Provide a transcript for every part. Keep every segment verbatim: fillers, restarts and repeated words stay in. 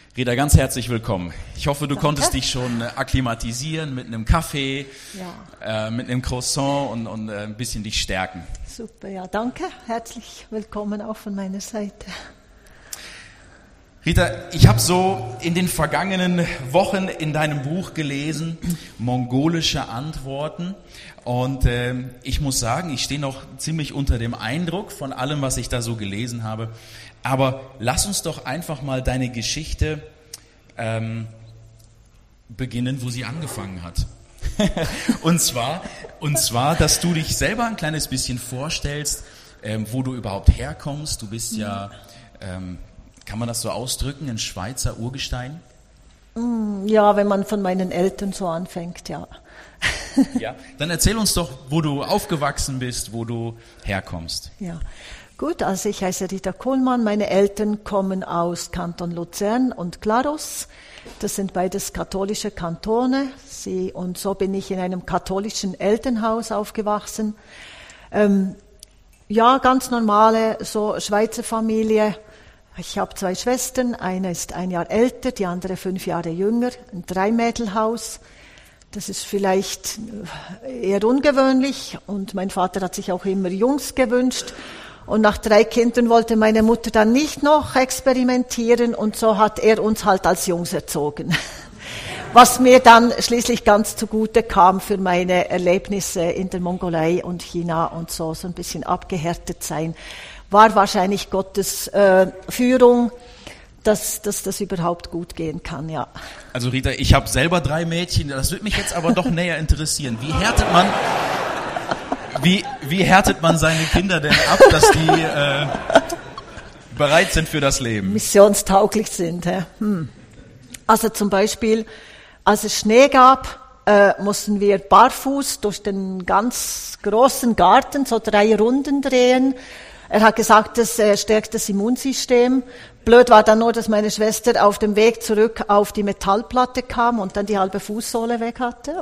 Rita, ganz herzlich willkommen. Ich hoffe, du Danke. konntest dich schon akklimatisieren mit einem Kaffee, Ja. äh, mit einem Croissant und, und äh, ein bisschen dich stärken. Super, ja, danke. Herzlich willkommen auch von meiner Seite. Rita, ich habe so in den vergangenen Wochen in deinem Buch gelesen, mongolische Antworten. Und äh, ich muss sagen, ich stehe noch ziemlich unter dem Eindruck von allem, was ich da so gelesen habe. Aber lass uns doch einfach mal deine Geschichte ähm, beginnen, wo sie angefangen hat. und zwar, und zwar, dass du dich selber ein kleines bisschen vorstellst, ähm, wo du überhaupt herkommst. Du bist ja, ähm, kann man das so ausdrücken, ein Schweizer Urgestein? Ja, wenn man von meinen Eltern so anfängt, ja. Ja, dann erzähl uns doch, wo du aufgewachsen bist, wo du herkommst. Ja, gut, also ich heiße Rita Kohlmann, meine Eltern kommen aus Kanton Luzern und Glarus. Das sind beides katholische Kantone. Sie, und so bin ich in einem katholischen Elternhaus aufgewachsen. Ähm, ja, ganz normale, so Schweizer Familie. Ich habe zwei Schwestern, eine ist ein Jahr älter, die andere fünf Jahre jünger, ein Dreimädelhaus. Das ist vielleicht eher ungewöhnlich und mein Vater hat sich auch immer Jungs gewünscht. Und nach drei Kindern wollte meine Mutter dann nicht noch experimentieren und so hat er uns halt als Jungs erzogen. Was mir dann schließlich ganz zugute kam für meine Erlebnisse in der Mongolei und China und so, so ein bisschen abgehärtet sein, war wahrscheinlich Gottes äh, Führung, dass, dass das überhaupt gut gehen kann, ja. Also Rita, ich habe selber drei Mädchen, das würde mich jetzt aber doch näher interessieren. Wie härtet man... Wie, wie härtet man seine Kinder denn ab, dass die äh, bereit sind für das Leben? Missionstauglich sind. Hä? Hm. Also zum Beispiel, als es Schnee gab, äh, mussten wir barfuß durch den ganz großen Garten so drei Runden drehen. Er hat gesagt, das äh, stärkt das Immunsystem. Blöd war dann nur, dass meine Schwester auf dem Weg zurück auf die Metallplatte kam und dann die halbe Fußsohle weg hatte.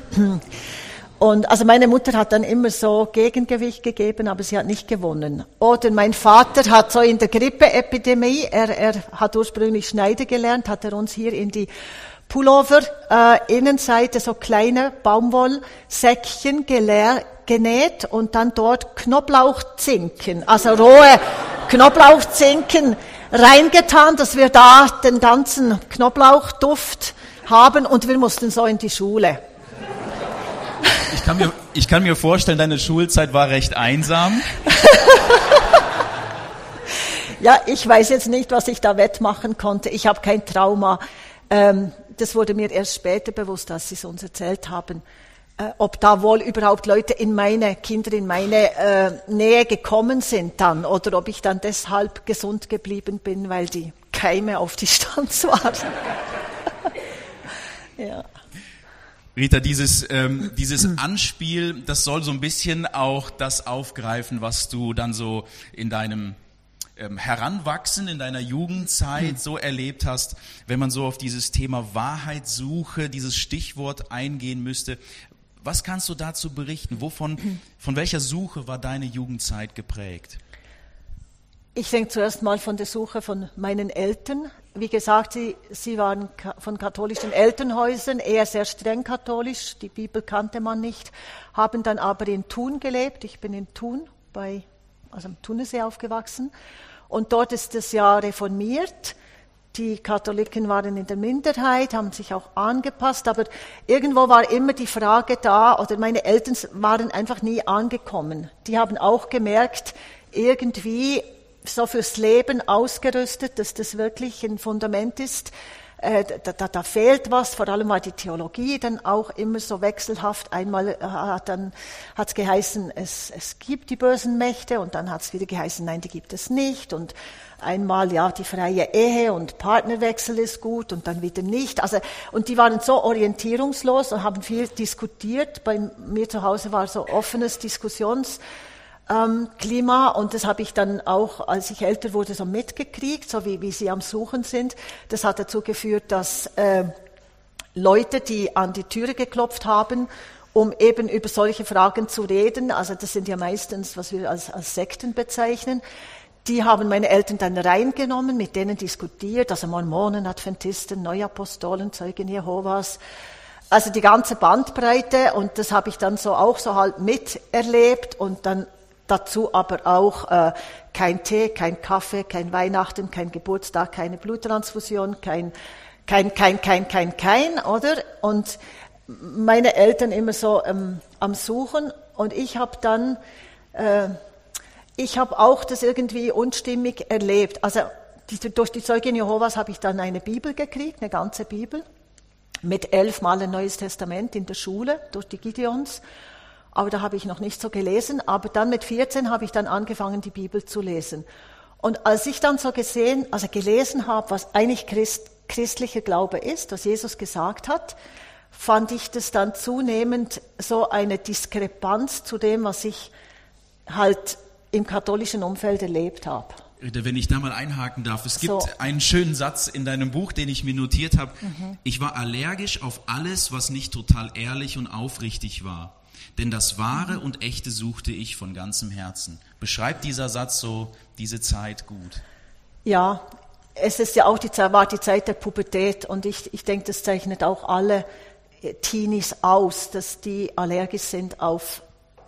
Und also meine Mutter hat dann immer so Gegengewicht gegeben, aber sie hat nicht gewonnen. Oder mein Vater hat so in der Grippeepidemie, er, er hat ursprünglich Schneider gelernt, hat er uns hier in die Pullover äh, Innenseite so kleine Baumwollsäckchen geleer, genäht und dann dort Knoblauchzinken, also rohe Knoblauchzinken reingetan, dass wir da den ganzen Knoblauchduft haben und wir mussten so in die Schule. Ich kann mir, ich kann mir vorstellen, deine Schulzeit war recht einsam. Ja, ich weiß jetzt nicht, was ich da wettmachen konnte. Ich habe kein Trauma. Ähm, das wurde mir erst später bewusst, als Sie es uns erzählt haben. Äh, ob da wohl überhaupt Leute in meine Kinder, in meine äh, Nähe gekommen sind dann. Oder ob ich dann deshalb gesund geblieben bin, weil die Keime auf Distanz waren. Ja. Rita, dieses, ähm, dieses Anspiel, das soll so ein bisschen auch das aufgreifen, was du dann so in deinem ähm, Heranwachsen, in deiner Jugendzeit so erlebt hast, wenn man so auf dieses Thema Wahrheitssuche, dieses Stichwort eingehen müsste. Was kannst du dazu berichten? Wovon, von welcher Suche war deine Jugendzeit geprägt? Ich denke zuerst mal von der Suche von meinen Eltern. Wie gesagt, sie, sie waren von katholischen Elternhäusern, eher sehr streng katholisch, die Bibel kannte man nicht, haben dann aber in Thun gelebt. Ich bin in Thun, bei, also am Thunersee aufgewachsen und dort ist es ja reformiert. Die Katholiken waren in der Minderheit, haben sich auch angepasst, aber irgendwo war immer die Frage da, oder meine Eltern waren einfach nie angekommen. Die haben auch gemerkt, irgendwie so fürs Leben ausgerüstet, dass das wirklich ein Fundament ist. Äh, da, da, da fehlt was, vor allem war die Theologie dann auch immer so wechselhaft. Einmal äh, hat dann hat's geheißen, es, es gibt die bösen Mächte und dann hat es wieder geheißen, nein, die gibt es nicht. Und einmal, ja, die freie Ehe und Partnerwechsel ist gut und dann wieder nicht. Also, und die waren so orientierungslos und haben viel diskutiert. Bei mir zu Hause war so offenes Diskussions Ähm, Klima und das habe ich dann auch, als ich älter wurde, so mitgekriegt, so wie, wie sie am Suchen sind. Das hat dazu geführt, dass äh, Leute, die an die Türe geklopft haben, um eben über solche Fragen zu reden, also das sind ja meistens, was wir als, als Sekten bezeichnen, die haben meine Eltern dann reingenommen, mit denen diskutiert, also Mormonen, Adventisten, Neuapostolen, Zeugen Jehovas, also die ganze Bandbreite, und das habe ich dann so auch so halt miterlebt, und dann dazu aber auch äh, kein Tee, kein Kaffee, kein Weihnachten, kein Geburtstag, keine Bluttransfusion, kein, kein, kein, kein, kein, kein, oder? Und meine Eltern immer so ähm, am Suchen, und ich habe dann, äh, ich habe auch das irgendwie unstimmig erlebt. Also die, durch die Zeugen Jehovas habe ich dann eine Bibel gekriegt, eine ganze Bibel, mit elfmal ein Neues Testament in der Schule, durch die Gideons. Aber da habe ich noch nicht so gelesen. Aber dann mit vierzehn habe ich dann angefangen, die Bibel zu lesen. Und als ich dann so gesehen, also gelesen habe, was eigentlich Christ, christlicher Glaube ist, was Jesus gesagt hat, fand ich das dann zunehmend so eine Diskrepanz zu dem, was ich halt im katholischen Umfeld erlebt habe. Wenn ich da mal einhaken darf, es gibt so. einen schönen Satz in deinem Buch, den ich mir notiert habe. Mhm. Ich war allergisch auf alles, was nicht total ehrlich und aufrichtig war. Denn das Wahre mhm. und Echte suchte ich von ganzem Herzen. Beschreibt dieser Satz so diese Zeit gut? Ja, es ist ja auch die Zeit, war die Zeit der Pubertät, und ich, ich denke, das zeichnet auch alle Teenies aus, dass die allergisch sind auf,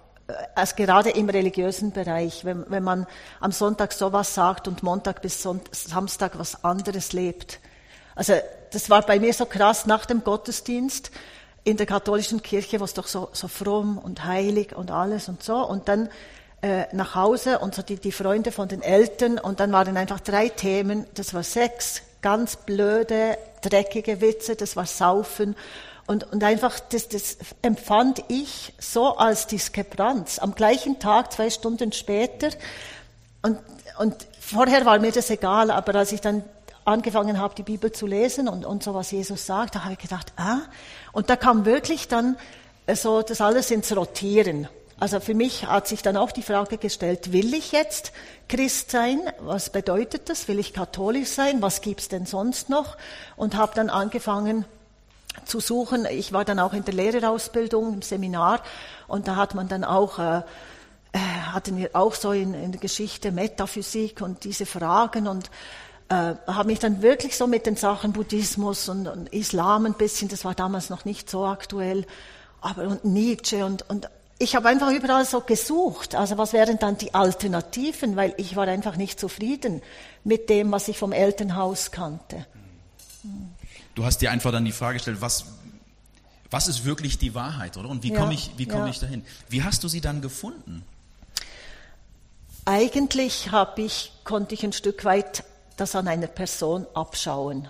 also gerade im religiösen Bereich, wenn, wenn man am Sonntag sowas sagt und Montag bis Sonntag, Samstag was anderes lebt. Also das war bei mir so krass nach dem Gottesdienst in der katholischen Kirche, wo es doch so, so fromm und heilig und alles und so, und dann äh, nach Hause und so die, die Freunde von den Eltern, und dann waren einfach drei Themen, das war Sex, ganz blöde, dreckige Witze, das war Saufen. Und, und einfach, das, das empfand ich so als Diskrepanz. Am gleichen Tag, zwei Stunden später. Und, und vorher war mir das egal, aber als ich dann angefangen habe, die Bibel zu lesen und, und so, was Jesus sagt, da habe ich gedacht, ah. Und da kam wirklich dann so das alles ins Rotieren. Also für mich hat sich dann auch die Frage gestellt, will ich jetzt Christ sein? Was bedeutet das? Will ich katholisch sein? Was gibt's denn sonst noch? Und habe dann angefangen zu suchen. Ich war dann auch in der Lehrerausbildung im Seminar, und da hat man dann auch, äh, hatten wir auch so in, in der Geschichte Metaphysik und diese Fragen, und äh, habe mich dann wirklich so mit den Sachen Buddhismus und, und Islam ein bisschen, das war damals noch nicht so aktuell, aber und Nietzsche und, und ich habe einfach überall so gesucht, also was wären dann die Alternativen, weil ich war einfach nicht zufrieden mit dem, was ich vom Elternhaus kannte. Hm. Du hast dir einfach dann die Frage gestellt, was, was ist wirklich die Wahrheit, oder? Und wie ja, komme ich, wie komme ja. ich dahin? Wie hast du sie dann gefunden? Eigentlich habe ich, konnte ich ein Stück weit das an einer Person abschauen.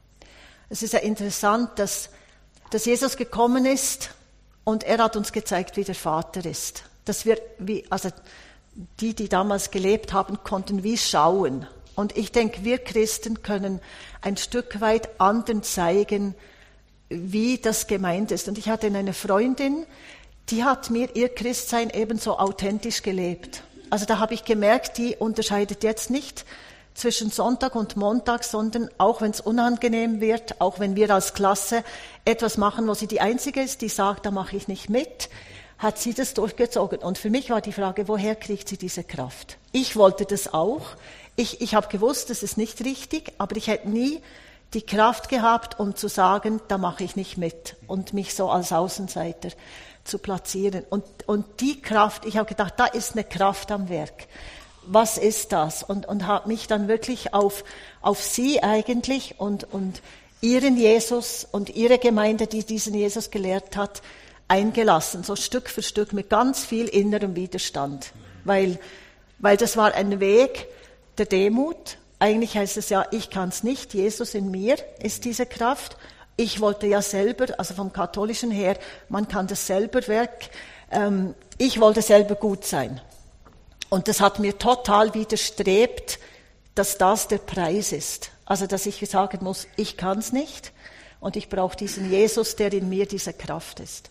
Es ist ja interessant, dass, dass Jesus gekommen ist und er hat uns gezeigt, wie der Vater ist. Dass wir, wie, also die, die damals gelebt haben, konnten wie schauen. Und ich denke, wir Christen können ein Stück weit anderen zeigen, wie das gemeint ist. Und ich hatte eine Freundin, die hat mir ihr Christsein ebenso authentisch gelebt. Also da habe ich gemerkt, die unterscheidet jetzt nicht zwischen Sonntag und Montag, sondern auch wenn es unangenehm wird, auch wenn wir als Klasse etwas machen, wo sie die Einzige ist, die sagt, da mache ich nicht mit, hat sie das durchgezogen. Und für mich war die Frage, woher kriegt sie diese Kraft? Ich wollte das auch. Ich, ich habe gewusst, das ist nicht richtig, aber ich hätte nie die Kraft gehabt, um zu sagen, da mache ich nicht mit und mich so als Außenseiter zu platzieren. Und, und die Kraft, ich habe gedacht, da ist eine Kraft am Werk. Was ist das? Und, und habe mich dann wirklich auf, auf sie eigentlich und, und ihren Jesus und ihre Gemeinde, die diesen Jesus gelehrt hat, eingelassen, so Stück für Stück mit ganz viel innerem Widerstand. Weil, weil das war ein Weg der Demut. Eigentlich heißt es ja, ich kann es nicht, Jesus in mir ist diese Kraft. Ich wollte ja selber, also vom Katholischen her, man kann das selber weg, ähm, ich wollte selber gut sein. Und das hat mir total widerstrebt, dass das der Preis ist. Also dass ich sagen muss, ich kann es nicht und ich brauche diesen Jesus, der in mir diese Kraft ist.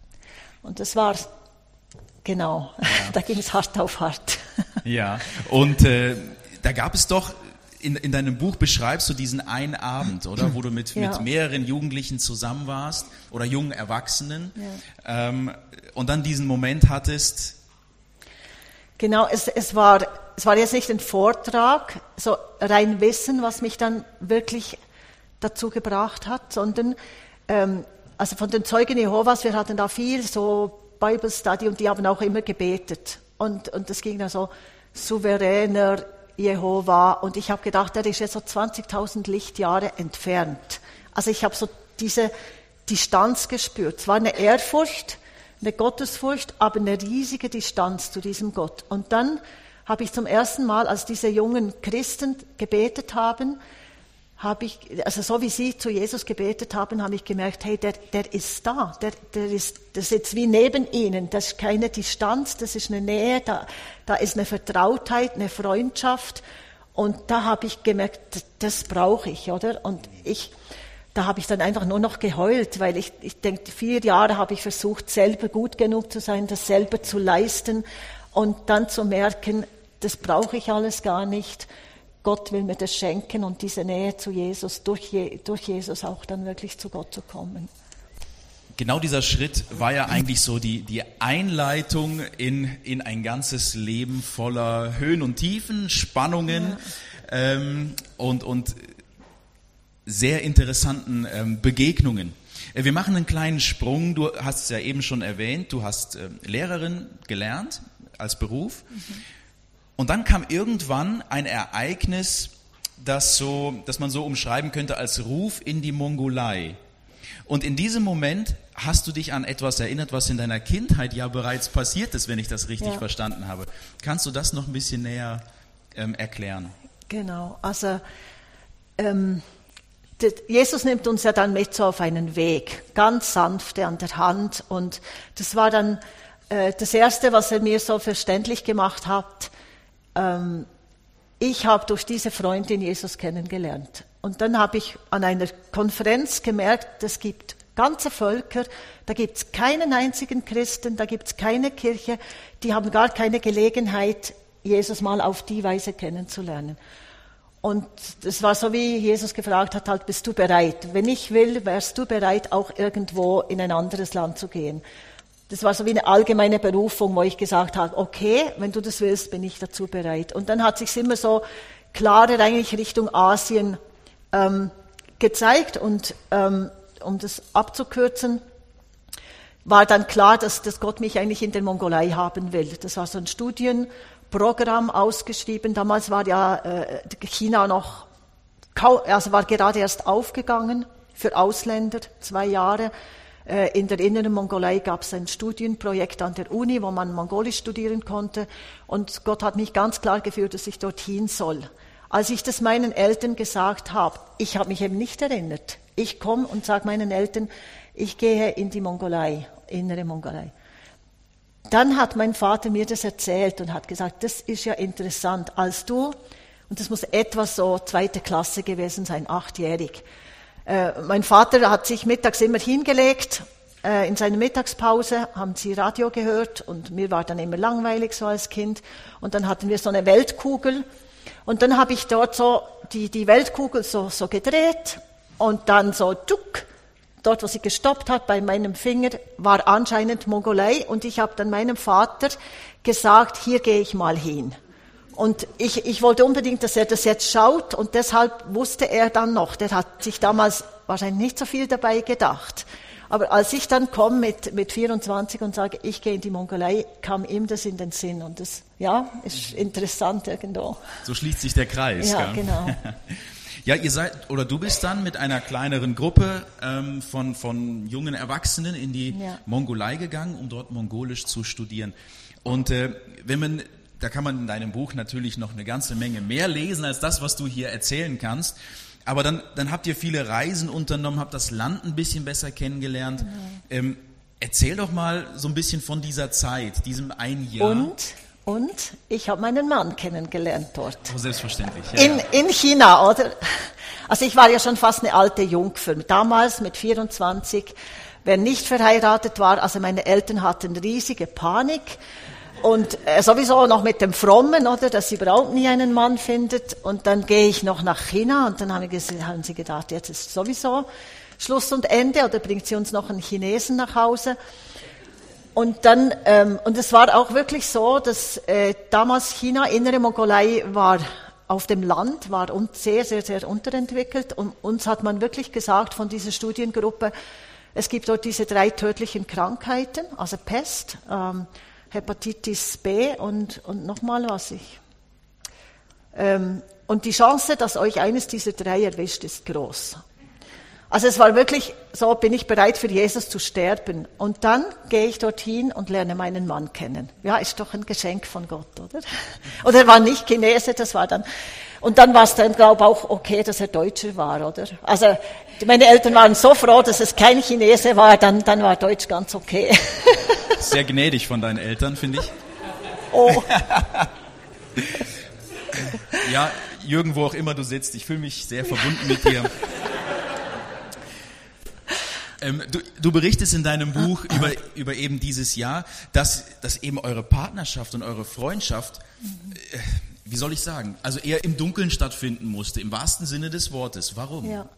Und das war, genau, ja. Da ging es hart auf hart. Ja, und äh, da gab es doch, in, in deinem Buch beschreibst du diesen einen Abend, oder, wo du mit, ja. mit mehreren Jugendlichen zusammen warst oder jungen Erwachsenen, ja. ähm, und dann diesen Moment hattest. Genau, es, es war es war jetzt nicht ein Vortrag, so rein Wissen, was mich dann wirklich dazu gebracht hat, sondern ähm, also von den Zeugen Jehovas, wir hatten da viel so Bible Study und die haben auch immer gebetet. Und, und das ging dann so, souveräner Jehova. Und ich habe gedacht, der ist jetzt so zwanzigtausend Lichtjahre entfernt. Also ich habe so diese Distanz gespürt. Es war eine Ehrfurcht, eine Gottesfurcht, aber eine riesige Distanz zu diesem Gott. Und dann habe ich zum ersten Mal, als diese jungen Christen gebetet haben, habe ich, also so wie sie zu Jesus gebetet haben, habe ich gemerkt, hey, der, der ist da, der, der ist, der sitzt wie neben ihnen, das ist keine Distanz, das ist eine Nähe, da, da ist eine Vertrautheit, eine Freundschaft und da habe ich gemerkt, das, das brauche ich, oder? Und ich, da habe ich dann einfach nur noch geheult, weil ich, ich denke, vier Jahre habe ich versucht, selber gut genug zu sein, das selber zu leisten und dann zu merken, das brauche ich alles gar nicht. Gott will mir das schenken und diese Nähe zu Jesus, durch, Je, durch Jesus auch dann wirklich zu Gott zu kommen. Genau dieser Schritt war ja eigentlich so die, die Einleitung in, in ein ganzes Leben voller Höhen und Tiefen, Spannungen ja. ähm, und, und sehr interessanten ähm, Begegnungen. Wir machen einen kleinen Sprung. Du hast es ja eben schon erwähnt, du hast äh, Lehrerin gelernt als Beruf. Mhm. Und dann kam irgendwann ein Ereignis, das, so, das man so umschreiben könnte als Ruf in die Mongolei. Und in diesem Moment hast du dich an etwas erinnert, was in deiner Kindheit ja bereits passiert ist, wenn ich das richtig ja. verstanden habe. Kannst du das noch ein bisschen näher ähm, erklären? Genau, also ähm, Jesus nimmt uns ja dann mit so auf einen Weg, ganz sanft an der Hand. Und das war dann äh, das Erste, was er mir so verständlich gemacht hat. Ich habe durch diese Freundin Jesus kennengelernt. Und dann habe ich an einer Konferenz gemerkt, es gibt ganze Völker, da gibt es keinen einzigen Christen, da gibt es keine Kirche, die haben gar keine Gelegenheit, Jesus mal auf die Weise kennenzulernen. Und das war so, wie Jesus gefragt hat, halt, bist du bereit? Wenn ich will, wärst du bereit, auch irgendwo in ein anderes Land zu gehen? Das war so wie eine allgemeine Berufung, wo ich gesagt habe, okay, wenn du das willst, bin ich dazu bereit. Und dann hat sich immer so klarer eigentlich Richtung Asien ähm, gezeigt. Und ähm, um das abzukürzen, war dann klar, dass, dass Gott mich eigentlich in der Mongolei haben will. Das war so ein Studienprogramm ausgeschrieben. Damals war ja äh, China noch, also war gerade erst aufgegangen für Ausländer, zwei Jahre. In der inneren Mongolei gab es ein Studienprojekt an der Uni, wo man Mongolisch studieren konnte. Und Gott hat mich ganz klar geführt, dass ich dorthin soll. Als ich das meinen Eltern gesagt habe, ich habe mich eben nicht erinnert. Ich komme und sage meinen Eltern, ich gehe in die Mongolei, innere Mongolei. Dann hat mein Vater mir das erzählt und hat gesagt, das ist ja interessant, als du, und das muss etwa so zweite Klasse gewesen sein, achtjährig, mein Vater hat sich mittags immer hingelegt, in seiner Mittagspause haben sie Radio gehört und mir war dann immer langweilig so als Kind und dann hatten wir so eine Weltkugel und dann habe ich dort so die, die Weltkugel so, so gedreht und dann so tuck, dort wo sie gestoppt hat bei meinem Finger war anscheinend Mongolei und ich habe dann meinem Vater gesagt, hier gehe ich mal hin. Und ich, ich wollte unbedingt, dass er das jetzt schaut und deshalb wusste er dann noch, der hat sich damals wahrscheinlich nicht so viel dabei gedacht. Aber als ich dann komme mit, mit vierundzwanzig und sage, ich gehe in die Mongolei, kam ihm das in den Sinn und das, ja, ist interessant irgendwo. So schließt sich der Kreis. Ja, gell? genau. Ja, ihr seid, oder du bist dann mit einer kleineren Gruppe ähm, von, von jungen Erwachsenen in die ja. Mongolei gegangen, um dort Mongolisch zu studieren. Und äh, wenn man Da kann man in deinem Buch natürlich noch eine ganze Menge mehr lesen als das, was du hier erzählen kannst. Aber dann, dann habt ihr viele Reisen unternommen, habt das Land ein bisschen besser kennengelernt. Mhm. Ähm, erzähl doch mal so ein bisschen von dieser Zeit, diesem ein Jahr. Und, und ich habe meinen Mann kennengelernt dort. Oh, selbstverständlich. Ja, in, in China, oder? Also ich war ja schon fast eine alte Jungfer. Damals mit vierundzwanzig, wer nicht verheiratet war, also meine Eltern hatten riesige Panik. Und äh, sowieso noch mit dem Frommen, oder, dass sie überhaupt nie einen Mann findet. Und dann gehe ich noch nach China und dann haben, wir, haben sie gedacht, jetzt ist sowieso Schluss und Ende oder bringt sie uns noch einen Chinesen nach Hause. und dann, ähm, und es war auch wirklich so, dass äh, damals China, Innere Mongolei war auf dem Land, war uns sehr, sehr, sehr unterentwickelt. Und uns hat man wirklich gesagt von dieser Studiengruppe, es gibt dort diese drei tödlichen Krankheiten, also Pest, ähm, Hepatitis B und, und nochmal was ich. Ähm, und die Chance, dass euch eines dieser drei erwischt, ist groß. Also es war wirklich so, bin ich bereit für Jesus zu sterben. Und dann gehe ich dorthin und lerne meinen Mann kennen. Ja, ist doch ein Geschenk von Gott, oder? Oder er war nicht Chinese, das war dann, und dann war es dann, glaube ich, auch okay, dass er Deutscher war, oder? Also meine Eltern waren so froh, dass es kein Chinese war, dann, dann war Deutsch ganz okay. Sehr gnädig von deinen Eltern, finde ich. Oh. Ja, Jürgen, wo auch immer du sitzt, ich fühle mich sehr verbunden mit dir. Ähm, du, du berichtest in deinem Buch über, über eben dieses Jahr, dass, dass eben eure Partnerschaft und eure Freundschaft, äh, wie soll ich sagen, also eher im Dunkeln stattfinden musste, im wahrsten Sinne des Wortes. Warum? Ja,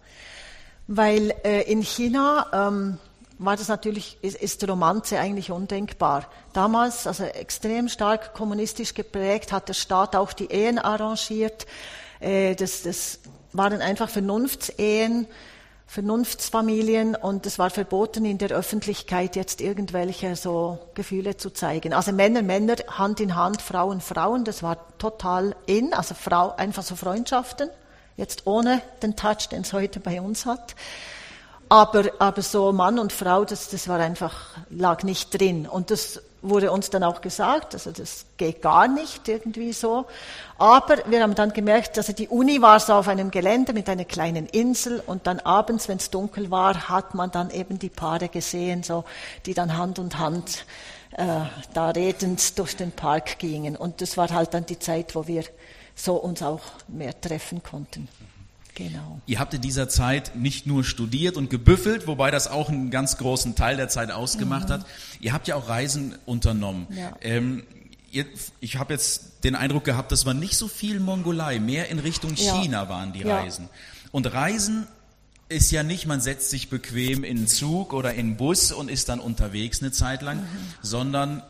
weil äh, in China ähm, war das natürlich, ist, ist Romanze eigentlich undenkbar. Damals, also extrem stark kommunistisch geprägt, hat der Staat auch die Ehen arrangiert. Äh, das, das waren einfach Vernunftsehen, Vernunftsfamilien, und es war verboten, in der Öffentlichkeit jetzt irgendwelche so Gefühle zu zeigen. Also Männer, Männer, Hand in Hand, Frauen, Frauen, das war total in, also Frau, einfach so Freundschaften, jetzt ohne den Touch, den es heute bei uns hat. Aber, aber so Mann und Frau, das, das war einfach, lag nicht drin. Und das wurde uns dann auch gesagt, also das geht gar nicht irgendwie so. Aber wir haben dann gemerkt, also die Uni war so auf einem Gelände mit einer kleinen Insel, und dann abends, wenn es dunkel war, hat man dann eben die Paare gesehen, so, die dann Hand in Hand äh, da redend durch den Park gingen. Und das war halt dann die Zeit, wo wir so uns auch mehr treffen konnten. Genau. Ihr habt in dieser Zeit nicht nur studiert und gebüffelt, wobei das auch einen ganz großen Teil der Zeit ausgemacht mhm. hat. Ihr habt ja auch Reisen unternommen. Ja. Ähm, ihr, ich habe jetzt den Eindruck gehabt, das war nicht so viel Mongolei, mehr in Richtung China ja. waren die Reisen. Ja. Und Reisen ist ja nicht, man setzt sich bequem in einen Zug oder in einen Bus und ist dann unterwegs eine Zeit lang, mhm. sondern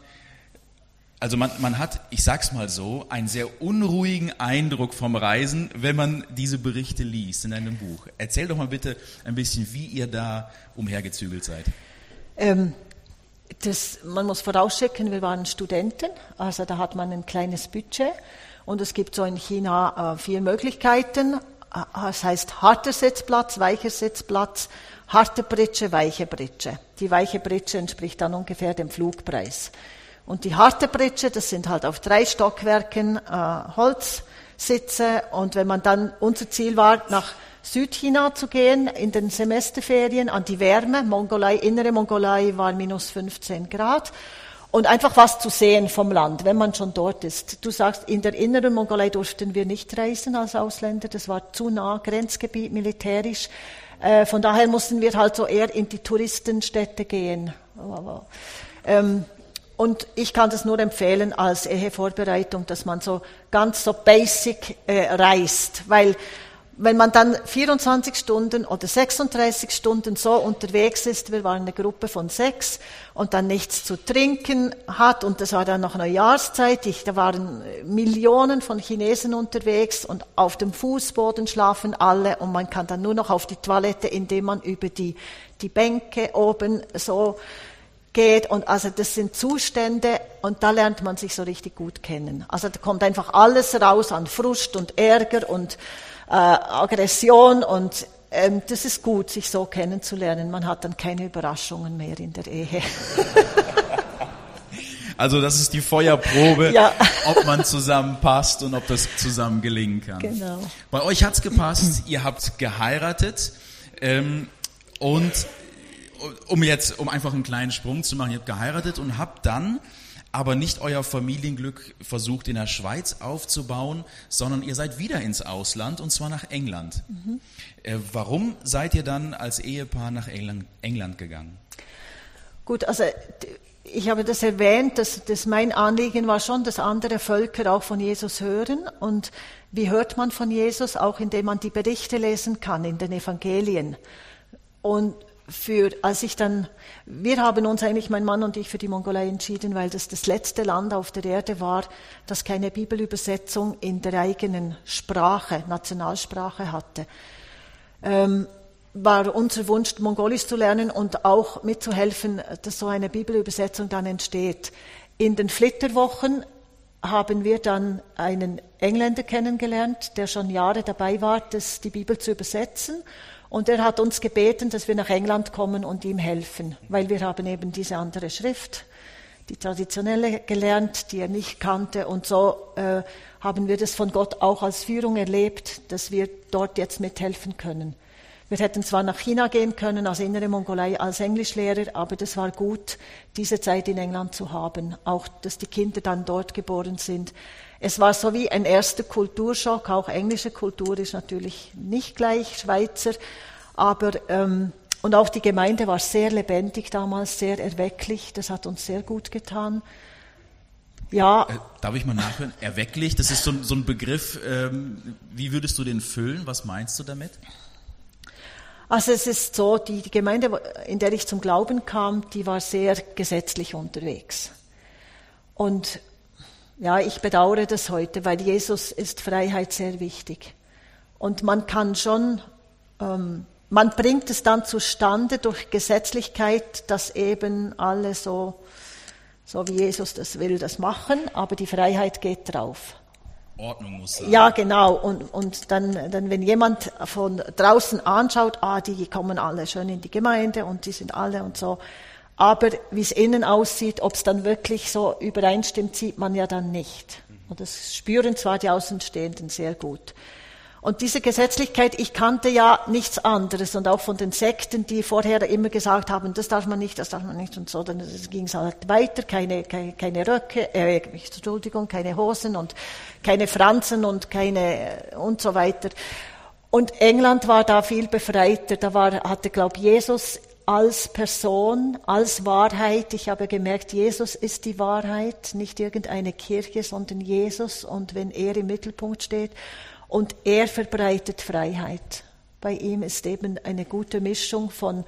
also man, man hat, ich sag's mal so, einen sehr unruhigen Eindruck vom Reisen, wenn man diese Berichte liest in einem Buch. Erzähl doch mal bitte ein bisschen, wie ihr da umhergezügelt seid. Ähm, das, man muss vorausschicken, wir waren Studenten, also da hat man ein kleines Budget, und es gibt so in China äh, vier Möglichkeiten. Das heißt harter Sitzplatz, weicher Sitzplatz, harte Pritsche, weiche Pritsche. Die weiche Pritsche entspricht dann ungefähr dem Flugpreis. Und die harte Pritsche, das sind halt auf drei Stockwerken äh, Holzsitze. Und wenn man dann, unser Ziel war, nach Südchina zu gehen, in den Semesterferien, an die Wärme, Mongolei, innere Mongolei war minus fünfzehn Grad. Und einfach was zu sehen vom Land, wenn man schon dort ist. Du sagst, in der inneren Mongolei durften wir nicht reisen als Ausländer, das war zu nah, Grenzgebiet, militärisch. Äh, von daher mussten wir halt so eher in die Touristenstädte gehen. Ähm, Und ich kann das nur empfehlen als Ehevorbereitung, dass man so ganz so basic äh, reist, weil wenn man dann vierundzwanzig Stunden oder sechsunddreißig Stunden so unterwegs ist, wir waren eine Gruppe von sechs, und dann nichts zu trinken hat, und das war dann noch Neujahrszeit, ich, da waren Millionen von Chinesen unterwegs, und auf dem Fußboden schlafen alle, und man kann dann nur noch auf die Toilette, indem man über die, die Bänke oben so geht, und also das sind Zustände, und da lernt man sich so richtig gut kennen. Also da kommt einfach alles raus an Frust und Ärger und äh, Aggression, und ähm, das ist gut, sich so kennenzulernen. Man hat dann keine Überraschungen mehr in der Ehe. Also das ist die Feuerprobe, ja. ob man zusammenpasst und ob das zusammen gelingen kann. Genau. Bei euch hat's gepasst, ihr habt geheiratet ähm, und um jetzt, um einfach einen kleinen Sprung zu machen, ihr habt geheiratet und habt dann aber nicht euer Familienglück versucht in der Schweiz aufzubauen, sondern ihr seid wieder ins Ausland, und zwar nach England. Mhm. Äh, warum seid ihr dann als Ehepaar nach England, England gegangen? Gut, also ich habe das erwähnt, dass, dass mein Anliegen war schon, dass andere Völker auch von Jesus hören. Und wie hört man von Jesus? Auch indem man die Berichte lesen kann in den Evangelien. Und für, als ich dann, wir haben uns eigentlich, mein Mann und ich, für die Mongolei entschieden, weil das das letzte Land auf der Erde war, das keine Bibelübersetzung in der eigenen Sprache, Nationalsprache hatte. Ähm, war unser Wunsch, Mongolisch zu lernen und auch mitzuhelfen, dass so eine Bibelübersetzung dann entsteht. In den Flitterwochen haben wir dann einen Engländer kennengelernt, der schon Jahre dabei war, das, die Bibel zu übersetzen. Und er hat uns gebeten, dass wir nach England kommen und ihm helfen, weil wir haben eben diese andere Schrift, die traditionelle, gelernt, die er nicht kannte. Und so äh, haben wir das von Gott auch als Führung erlebt, dass wir dort jetzt mithelfen können. Wir hätten zwar nach China gehen können, als Innere Mongolei, als Englischlehrer, aber das war gut, diese Zeit in England zu haben, auch dass die Kinder dann dort geboren sind. Es war so wie ein erster Kulturschock, auch englische Kultur ist natürlich nicht gleich Schweizer, aber ähm, und auch die Gemeinde war sehr lebendig damals, sehr erwecklich, das hat uns sehr gut getan. Ja. Äh, darf ich mal nachhören? Erwecklich, das ist so, so ein Begriff, ähm, wie würdest du den füllen? Was meinst du damit? Also es ist so, die, die Gemeinde, in der ich zum Glauben kam, die war sehr gesetzlich unterwegs. Und ja, ich bedauere das heute, weil Jesus ist Freiheit sehr wichtig. Und man kann schon, ähm, man bringt es dann zustande durch Gesetzlichkeit, dass eben alle so, so wie Jesus das will, das machen, aber die Freiheit geht drauf. Ordnung muss sein. Ja, genau. Und, und dann, dann, wenn jemand von draußen anschaut, ah, die kommen alle schön in die Gemeinde und die sind alle und so. Aber wie es innen aussieht, ob es dann wirklich so übereinstimmt, sieht man ja dann nicht. Und das spüren zwar die Außenstehenden sehr gut. Und diese Gesetzlichkeit, ich kannte ja nichts anderes und auch von den Sekten, die vorher immer gesagt haben, das darf man nicht, das darf man nicht und so, dann ging es halt weiter, keine, keine, keine Röcke, äh, Entschuldigung, keine Hosen und keine Fransen und keine und so weiter. Und England war da viel befreiter, da war, hatte, glaube ich, Jesus als Person, als Wahrheit. Ich habe gemerkt, Jesus ist die Wahrheit, nicht irgendeine Kirche, sondern Jesus und wenn er im Mittelpunkt steht. Und er verbreitet Freiheit. Bei ihm ist eben eine gute Mischung von,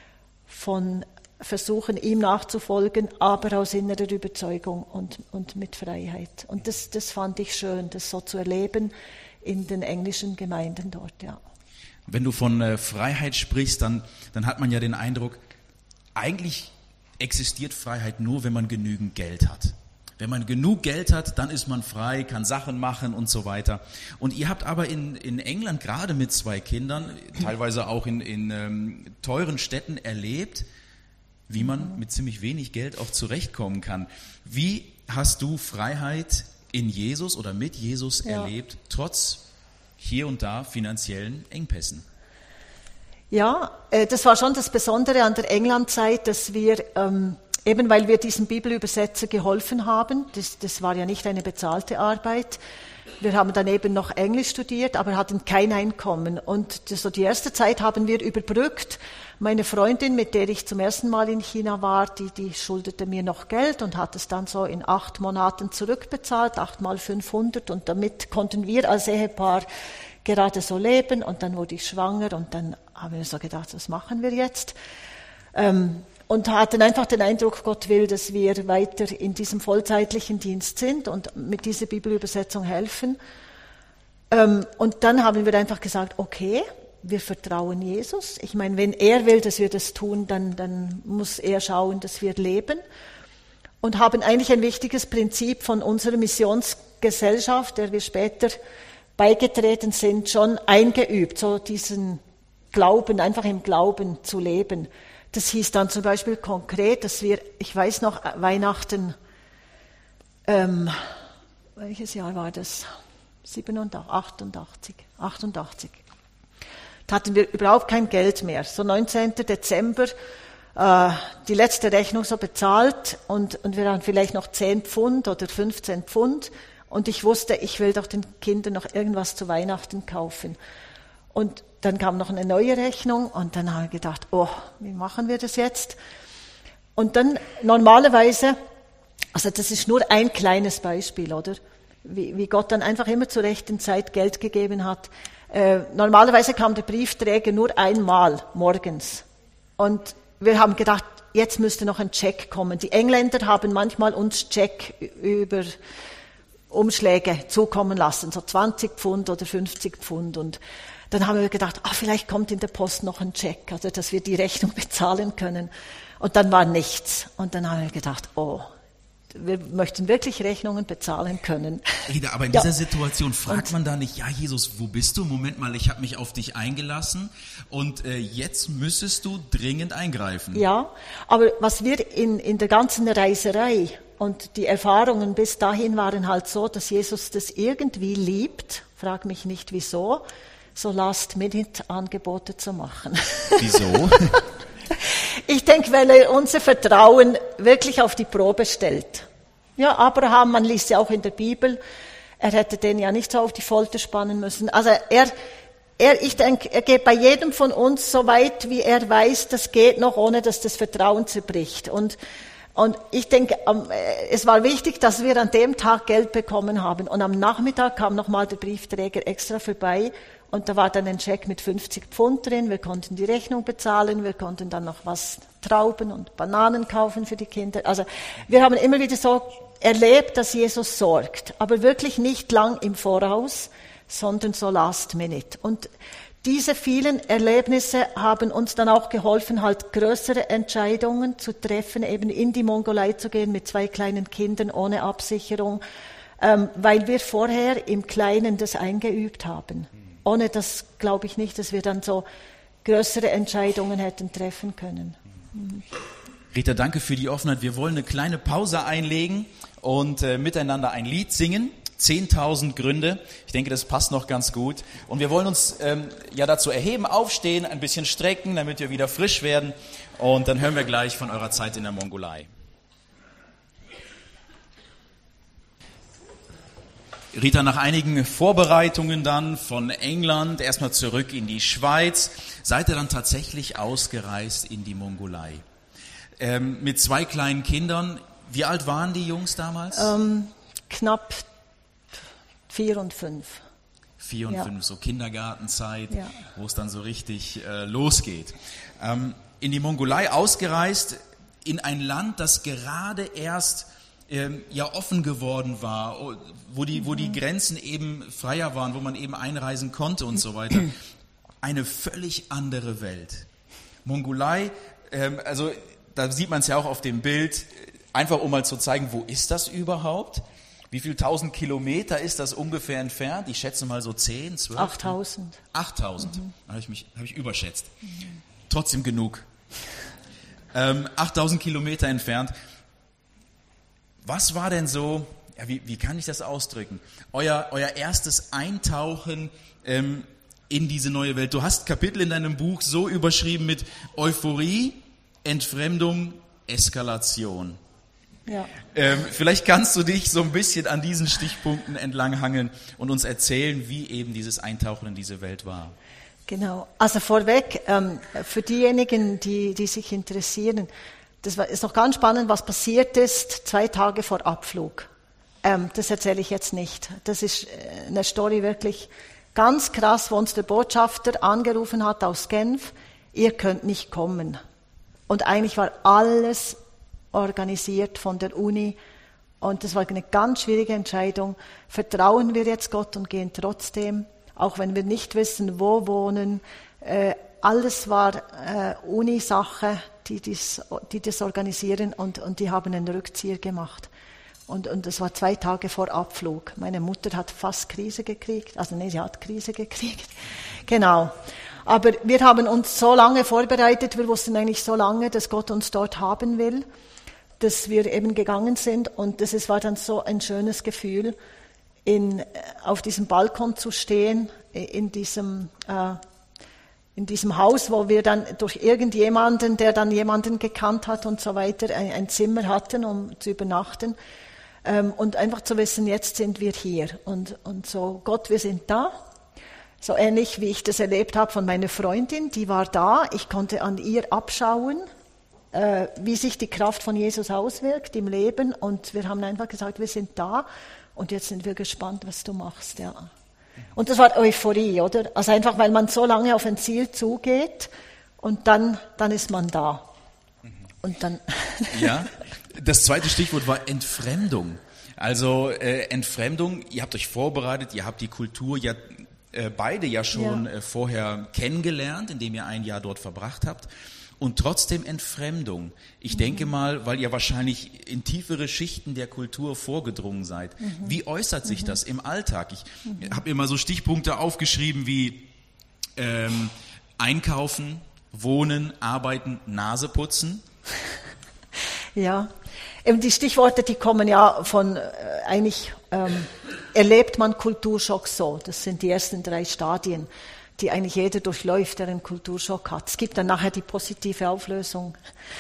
von Versuchen, ihm nachzufolgen, aber aus innerer Überzeugung und, und mit Freiheit. Und das, das fand ich schön, das so zu erleben in den englischen Gemeinden dort, ja. Wenn du von äh, Freiheit sprichst, dann, dann hat man ja den Eindruck, eigentlich existiert Freiheit nur, wenn man genügend Geld hat. Wenn man genug Geld hat, dann ist man frei, kann Sachen machen und so weiter. Und ihr habt aber in, in England gerade mit zwei Kindern, teilweise auch in, in ähm, teuren Städten erlebt, wie man mit ziemlich wenig Geld auch zurechtkommen kann. Wie hast du Freiheit in Jesus oder mit Jesus ja. erlebt, trotz hier und da finanziellen Engpässen? Ja, äh, das war schon das Besondere an der Englandzeit, dass wir... Ähm, Eben weil wir diesem Bibelübersetzer geholfen haben, das, das war ja nicht eine bezahlte Arbeit. Wir haben dann eben noch Englisch studiert, aber hatten kein Einkommen. Und das, so die erste Zeit haben wir überbrückt. Meine Freundin, mit der ich zum ersten Mal in China war, die, die schuldete mir noch Geld und hat es dann so in acht Monaten zurückbezahlt, acht mal fünfhundert. Und damit konnten wir als Ehepaar gerade so leben. Und dann wurde ich schwanger und dann haben wir so gedacht, was machen wir jetzt? Ähm, Und hatten einfach den Eindruck, Gott will, dass wir weiter in diesem vollzeitlichen Dienst sind und mit dieser Bibelübersetzung helfen. Und dann haben wir einfach gesagt, okay, wir vertrauen Jesus. Ich meine, wenn er will, dass wir das tun, dann, dann muss er schauen, dass wir leben. Und haben eigentlich ein wichtiges Prinzip von unserer Missionsgesellschaft, der wir später beigetreten sind, schon eingeübt, so diesen Glauben, einfach im Glauben zu leben. Das hieß dann zum Beispiel konkret, dass wir, ich weiß noch, Weihnachten, ähm, welches Jahr war das? siebenundachtzig, achtundachtzig, achtundachtzig. Da hatten wir überhaupt kein Geld mehr. So neunzehnten Dezember, äh, die letzte Rechnung so bezahlt und, und wir hatten vielleicht noch zehn Pfund oder fünfzehn Pfund und ich wusste, ich will doch den Kindern noch irgendwas zu Weihnachten kaufen. Und dann kam noch eine neue Rechnung und dann habe ich gedacht, oh, wie machen wir das jetzt? Und dann normalerweise, also das ist nur ein kleines Beispiel, oder? Wie, wie Gott dann einfach immer zur rechten Zeit Geld gegeben hat. Äh, normalerweise kam der Briefträger nur einmal morgens. Und wir haben gedacht, jetzt müsste noch ein Check kommen. Die Engländer haben manchmal uns Check über Umschläge zukommen lassen, so zwanzig Pfund oder fünfzig Pfund. Und dann haben wir gedacht, ah, vielleicht kommt in der Post noch ein Check, also dass wir die Rechnung bezahlen können. Und dann war nichts. Und dann haben wir gedacht, oh, wir möchten wirklich Rechnungen bezahlen können. Rita, aber in ja. dieser Situation fragt man da nicht, ja Jesus, wo bist du? Moment mal, ich habe mich auf dich eingelassen und äh, jetzt müsstest du dringend eingreifen. Ja, aber was wir in, in der ganzen Reiserei und die Erfahrungen bis dahin waren halt so, dass Jesus das irgendwie liebt, frag mich nicht wieso, so Last-Minute-Angebote zu machen. Wieso? Ich denke, weil er unser Vertrauen wirklich auf die Probe stellt. Ja, Abraham, man liest ja auch in der Bibel, er hätte den ja nicht so auf die Folter spannen müssen. Also er, er, ich denke, er geht bei jedem von uns so weit, wie er weiß, das geht noch, ohne dass das Vertrauen zerbricht. Und, und ich denke, es war wichtig, dass wir an dem Tag Geld bekommen haben. Und am Nachmittag kam nochmal der Briefträger extra vorbei. Und da war dann ein Scheck mit fünfzig Pfund drin, wir konnten die Rechnung bezahlen, wir konnten dann noch was Trauben und Bananen kaufen für die Kinder. Also wir haben immer wieder so erlebt, dass Jesus sorgt, aber wirklich nicht lang im Voraus, sondern so last minute. Und diese vielen Erlebnisse haben uns dann auch geholfen, halt größere Entscheidungen zu treffen, eben in die Mongolei zu gehen mit zwei kleinen Kindern ohne Absicherung, ähm, weil wir vorher im Kleinen das eingeübt haben. Ohne das glaube ich nicht, dass wir dann so größere Entscheidungen hätten treffen können. Mhm. Rita, danke für die Offenheit. Wir wollen eine kleine Pause einlegen und äh, miteinander ein Lied singen. zehntausend Gründe. Ich denke, das passt noch ganz gut. Und wir wollen uns ähm, ja dazu erheben, aufstehen, ein bisschen strecken, damit wir wieder frisch werden. Und dann hören wir gleich von eurer Zeit in der Mongolei. Rita, nach einigen Vorbereitungen dann von England erstmal zurück in die Schweiz, seid ihr dann tatsächlich ausgereist in die Mongolei. Ähm, mit zwei kleinen Kindern. Wie alt waren die Jungs damals? Ähm, knapp vier und fünf. Vier und ja. fünf, so Kindergartenzeit, ja. wo es dann so richtig äh, losgeht. Ähm, in die Mongolei ausgereist, in ein Land, das gerade erst Ähm, ja offen geworden war, wo die, wo die Grenzen eben freier waren, wo man eben einreisen konnte und so weiter. Eine völlig andere Welt. Mongolei, ähm, also da sieht man es ja auch auf dem Bild, einfach um mal zu zeigen, wo ist das überhaupt? Wie viel tausend Kilometer ist das ungefähr entfernt? Ich schätze mal so zehn, zwölf? achttausend. achttausend, Mhm. habe ich mich, habe ich überschätzt. Mhm. Trotzdem genug. Ähm, achttausend Kilometer entfernt. Was war denn so, ja, wie, wie kann ich das ausdrücken, euer, euer erstes Eintauchen ähm, in diese neue Welt? Du hast Kapitel in deinem Buch so überschrieben mit Euphorie, Entfremdung, Eskalation. Ja. Ähm, vielleicht kannst du dich so ein bisschen an diesen Stichpunkten entlanghangeln und uns erzählen, wie eben dieses Eintauchen in diese Welt war. Genau, also vorweg, ähm, für diejenigen, die, die sich interessieren, das ist noch ganz spannend, was passiert ist zwei Tage vor Abflug. Ähm, das erzähle ich jetzt nicht. Das ist eine Story wirklich ganz krass, wo uns der Botschafter angerufen hat aus Genf, ihr könnt nicht kommen. Und eigentlich war alles organisiert von der Uni und das war eine ganz schwierige Entscheidung. Vertrauen wir jetzt Gott und gehen trotzdem, auch wenn wir nicht wissen, wo wohnen. Äh, alles war äh, Uni-Sache. Die, dies, die das organisieren und, und die haben einen Rückzieher gemacht. Und, und das war zwei Tage vor Abflug. Meine Mutter hat fast Krise gekriegt, also nee, sie hat Krise gekriegt. Genau. Aber wir haben uns so lange vorbereitet, wir wussten eigentlich so lange, dass Gott uns dort haben will, dass wir eben gegangen sind und das ist, war dann so ein schönes Gefühl, in, auf diesem Balkon zu stehen, in diesem äh, in diesem Haus, wo wir dann durch irgendjemanden, der dann jemanden gekannt hat und so weiter, ein, ein Zimmer hatten, um zu übernachten. Ähm, und einfach zu wissen, jetzt sind wir hier. Und, und so, Gott, wir sind da. So ähnlich, wie ich das erlebt habe von meiner Freundin, die war da. Ich konnte an ihr abschauen, äh, wie sich die Kraft von Jesus auswirkt im Leben. Und wir haben einfach gesagt, wir sind da. Und jetzt sind wir gespannt, was du machst, ja. Und das war Euphorie, oder? Also einfach, weil man so lange auf ein Ziel zugeht und dann, dann ist man da. Und dann ja, das zweite Stichwort war Entfremdung. Also äh, Entfremdung, ihr habt euch vorbereitet, ihr habt die Kultur ja äh, beide ja schon ja. Äh, vorher kennengelernt, indem ihr ein Jahr dort verbracht habt. Und trotzdem Entfremdung. Ich mhm. denke mal, weil ihr wahrscheinlich in tiefere Schichten der Kultur vorgedrungen seid. Mhm. Wie äußert sich mhm. das im Alltag? Ich mhm. habe immer so Stichpunkte aufgeschrieben wie ähm, Einkaufen, Wohnen, Arbeiten, Nase putzen. Ja, eben die Stichworte, die kommen ja von, äh, eigentlich ähm, erlebt man Kulturschock so. Das sind die ersten drei Stadien, die eigentlich jeder durchläuft, der einen Kulturschock hat. Es gibt dann nachher die positive Auflösung.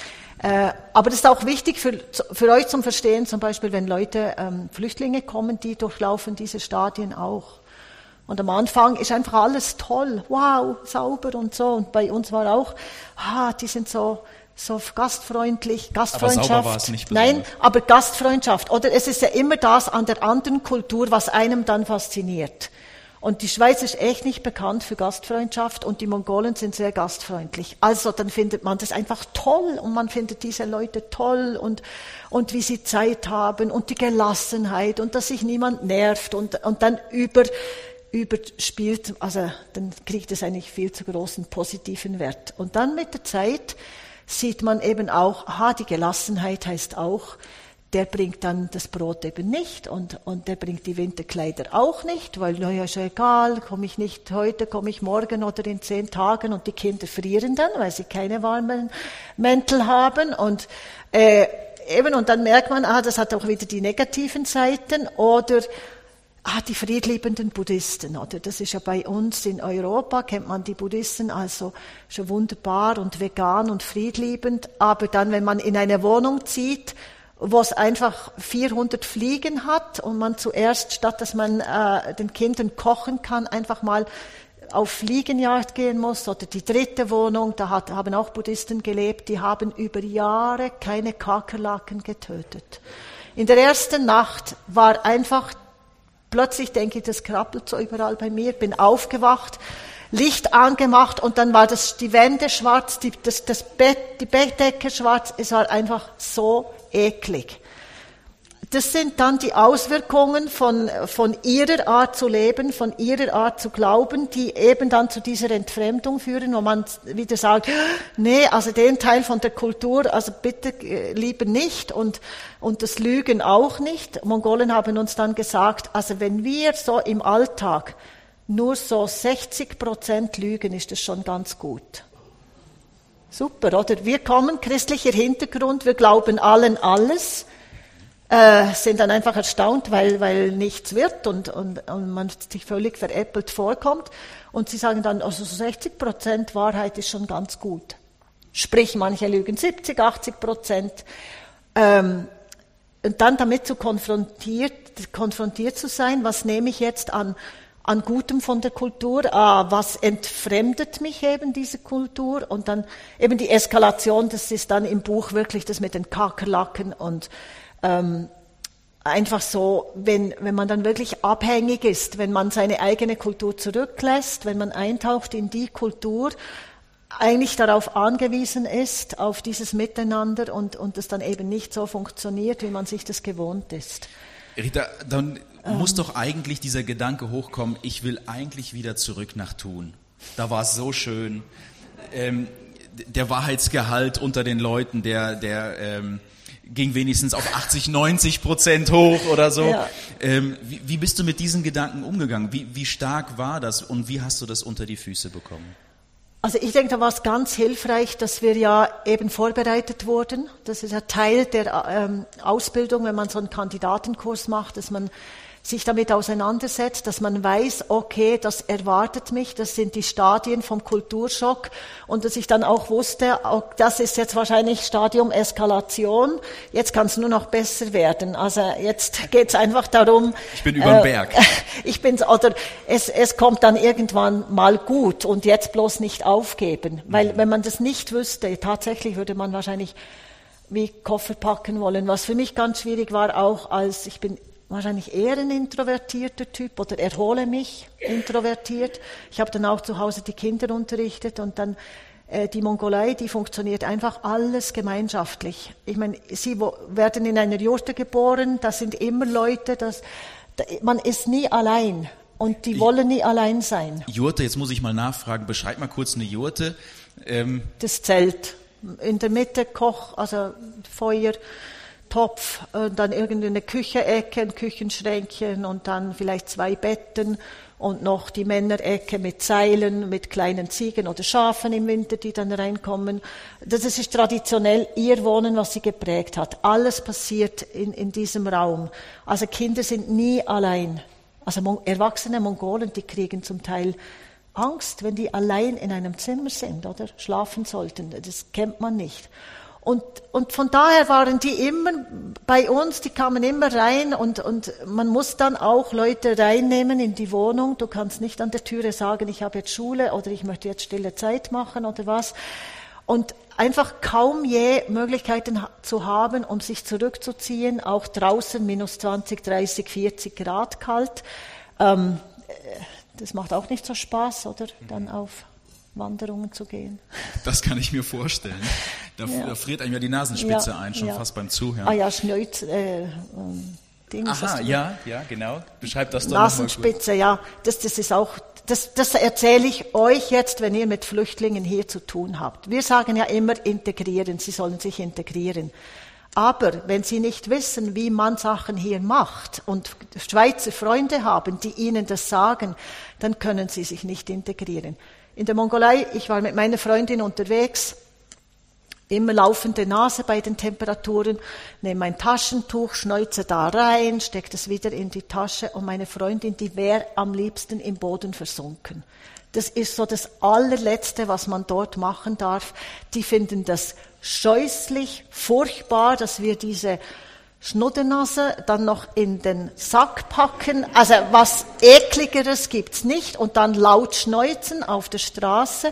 Äh, aber das ist auch wichtig für, für euch zum Verstehen, zum Beispiel, wenn Leute, ähm, Flüchtlinge kommen, die durchlaufen diese Stadien auch. Und am Anfang ist einfach alles toll, wow, sauber und so. Und bei uns war auch, ah, die sind so, so gastfreundlich, Gastfreundschaft. Aber sauber war es nicht besonders. Nein, aber Gastfreundschaft. Oder es ist ja immer das an der anderen Kultur, was einem dann fasziniert. Und die Schweiz ist echt nicht bekannt für Gastfreundschaft und die Mongolen sind sehr gastfreundlich. Also dann findet man das einfach toll und man findet diese Leute toll und, und wie sie Zeit haben und die Gelassenheit und dass sich niemand nervt und, und dann über, überspielt, also dann kriegt es eigentlich viel zu großen positiven Wert. Und dann mit der Zeit sieht man eben auch, aha, die Gelassenheit heißt auch, der bringt dann das Brot eben nicht und, und der bringt die Winterkleider auch nicht, weil, naja, ist ja egal, komme ich nicht heute, komme ich morgen oder in zehn Tagen und die Kinder frieren dann, weil sie keine warmen Mäntel haben und äh, eben, und dann merkt man, ah, das hat auch wieder die negativen Seiten oder ah, die friedliebenden Buddhisten, oder? Das ist ja bei uns in Europa, kennt man die Buddhisten also schon wunderbar und vegan und friedliebend, aber dann, wenn man in eine Wohnung zieht, wo es einfach vierhundert Fliegen hat und man zuerst, statt dass man äh, den Kindern kochen kann, einfach mal auf Fliegenjagd gehen muss. Oder die dritte Wohnung, da hat, haben auch Buddhisten gelebt, die haben über Jahre keine Kakerlaken getötet. In der ersten Nacht war einfach, plötzlich denke ich, das krabbelt so überall bei mir, bin aufgewacht, Licht angemacht und dann war das, die Wände schwarz, die, das, das Bett, die Bettdecke schwarz, es war einfach so eklig. Das sind dann die Auswirkungen von, von ihrer Art zu leben, von ihrer Art zu glauben, die eben dann zu dieser Entfremdung führen, wo man wieder sagt, nee, also den Teil von der Kultur, also bitte lieber nicht und, und das Lügen auch nicht. Mongolen haben uns dann gesagt, also wenn wir so im Alltag nur so sechzig Prozent lügen, ist das schon ganz gut. Super, oder? Wir kommen, christlicher Hintergrund, wir glauben allen alles, äh, sind dann einfach erstaunt, weil, weil nichts wird und, und, und man sich völlig veräppelt vorkommt. Und sie sagen dann, also so sechzig Prozent Wahrheit ist schon ganz gut. Sprich, manche lügen siebzig, achtzig Prozent. Ähm, und dann damit zu konfrontiert, konfrontiert zu sein, was nehme ich jetzt an an Gutem von der Kultur, ah, was entfremdet mich eben diese Kultur und dann eben die Eskalation, das ist dann im Buch wirklich das mit den Kakerlaken und ähm, einfach so, wenn, wenn man dann wirklich abhängig ist, wenn man seine eigene Kultur zurücklässt, wenn man eintaucht in die Kultur, eigentlich darauf angewiesen ist, auf dieses Miteinander und, und das dann eben nicht so funktioniert, wie man sich das gewohnt ist. Rita, dann muss doch eigentlich dieser Gedanke hochkommen, ich will eigentlich wieder zurück nach Thun. Da war es so schön. Ähm, der Wahrheitsgehalt unter den Leuten, der, der ähm, ging wenigstens auf achtzig, neunzig Prozent hoch oder so. Ja. Ähm, wie, wie bist du mit diesen Gedanken umgegangen? Wie, wie stark war das und wie hast du das unter die Füße bekommen? Also ich denke, da war es ganz hilfreich, dass wir ja eben vorbereitet wurden. Das ist ja Teil der ähm, Ausbildung, wenn man so einen Kandidatenkurs macht, dass man sich damit auseinandersetzt, dass man weiß, okay, das erwartet mich, das sind die Stadien vom Kulturschock und dass ich dann auch wusste, das ist jetzt wahrscheinlich Stadium Eskalation, jetzt kann es nur noch besser werden. Also jetzt geht es einfach darum... Ich bin über den Berg. Äh, ich bin, oder es, es kommt dann irgendwann mal gut und jetzt bloß nicht aufgeben, weil mhm. wenn man das nicht wüsste, tatsächlich würde man wahrscheinlich wie Koffer packen wollen, was für mich ganz schwierig war, auch als ich bin wahrscheinlich eher ein introvertierter Typ oder erhole mich introvertiert. Ich habe dann auch zu Hause die Kinder unterrichtet und dann Die Mongolei, die funktioniert einfach alles gemeinschaftlich. Ich meine, sie werden in einer Jurte geboren, das sind immer Leute, das, man ist nie allein und die ich, wollen nie allein sein. Jurte, jetzt muss ich mal nachfragen, beschreib mal kurz eine Jurte. Ähm das Zelt, in der Mitte Koch, also Feuer, Topf, und dann irgendeine Küchenecke, ein Küchenschränkchen und dann vielleicht zwei Betten. Und noch die Männerecke mit Seilen, mit kleinen Ziegen oder Schafen im Winter, die dann reinkommen. Das ist traditionell ihr Wohnen, was sie geprägt hat. Alles passiert in, in diesem Raum. Also Kinder sind nie allein. Also erwachsene Mongolen, die kriegen zum Teil Angst, wenn die allein in einem Zimmer sind oder schlafen sollten. Das kennt man nicht. Und, und von daher waren die immer bei uns, die kamen immer rein und, und man muss dann auch Leute reinnehmen in die Wohnung. Du kannst nicht an der Türe sagen, ich habe jetzt Schule oder ich möchte jetzt stille Zeit machen oder was. Und einfach kaum je Möglichkeiten zu haben, um sich zurückzuziehen, auch draußen minus zwanzig, dreißig, vierzig Grad kalt. Ähm, das macht auch nicht so Spaß, oder? Dann auf Wanderungen zu gehen. Das kann ich mir vorstellen. Da, ja. da friert einem ja die Nasenspitze ja, ein, schon ja. fast beim Zuhören. Ah ja, Schnäuz, äh, Ding. Aha, ja, ja, genau. Beschreib das doch Nasenspitze, ja. Das, das ist auch, das, das erzähle ich euch jetzt, wenn ihr mit Flüchtlingen hier zu tun habt. Wir sagen ja immer integrieren, sie sollen sich integrieren. Aber wenn sie nicht wissen, wie man Sachen hier macht und Schweizer Freunde haben, die ihnen das sagen, dann können sie sich nicht integrieren. In der Mongolei, ich war mit meiner Freundin unterwegs, immer laufende Nase bei den Temperaturen, nehme mein Taschentuch, schneuze da rein, stecke das wieder in die Tasche und meine Freundin, die wäre am liebsten im Boden versunken. Das ist so das allerletzte, was man dort machen darf. Die finden das scheußlich, furchtbar, dass wir diese Schnuddernase dann noch in den Sack packen. Also was Ekligeres gibt's nicht. Und dann laut schneuzen auf der Straße.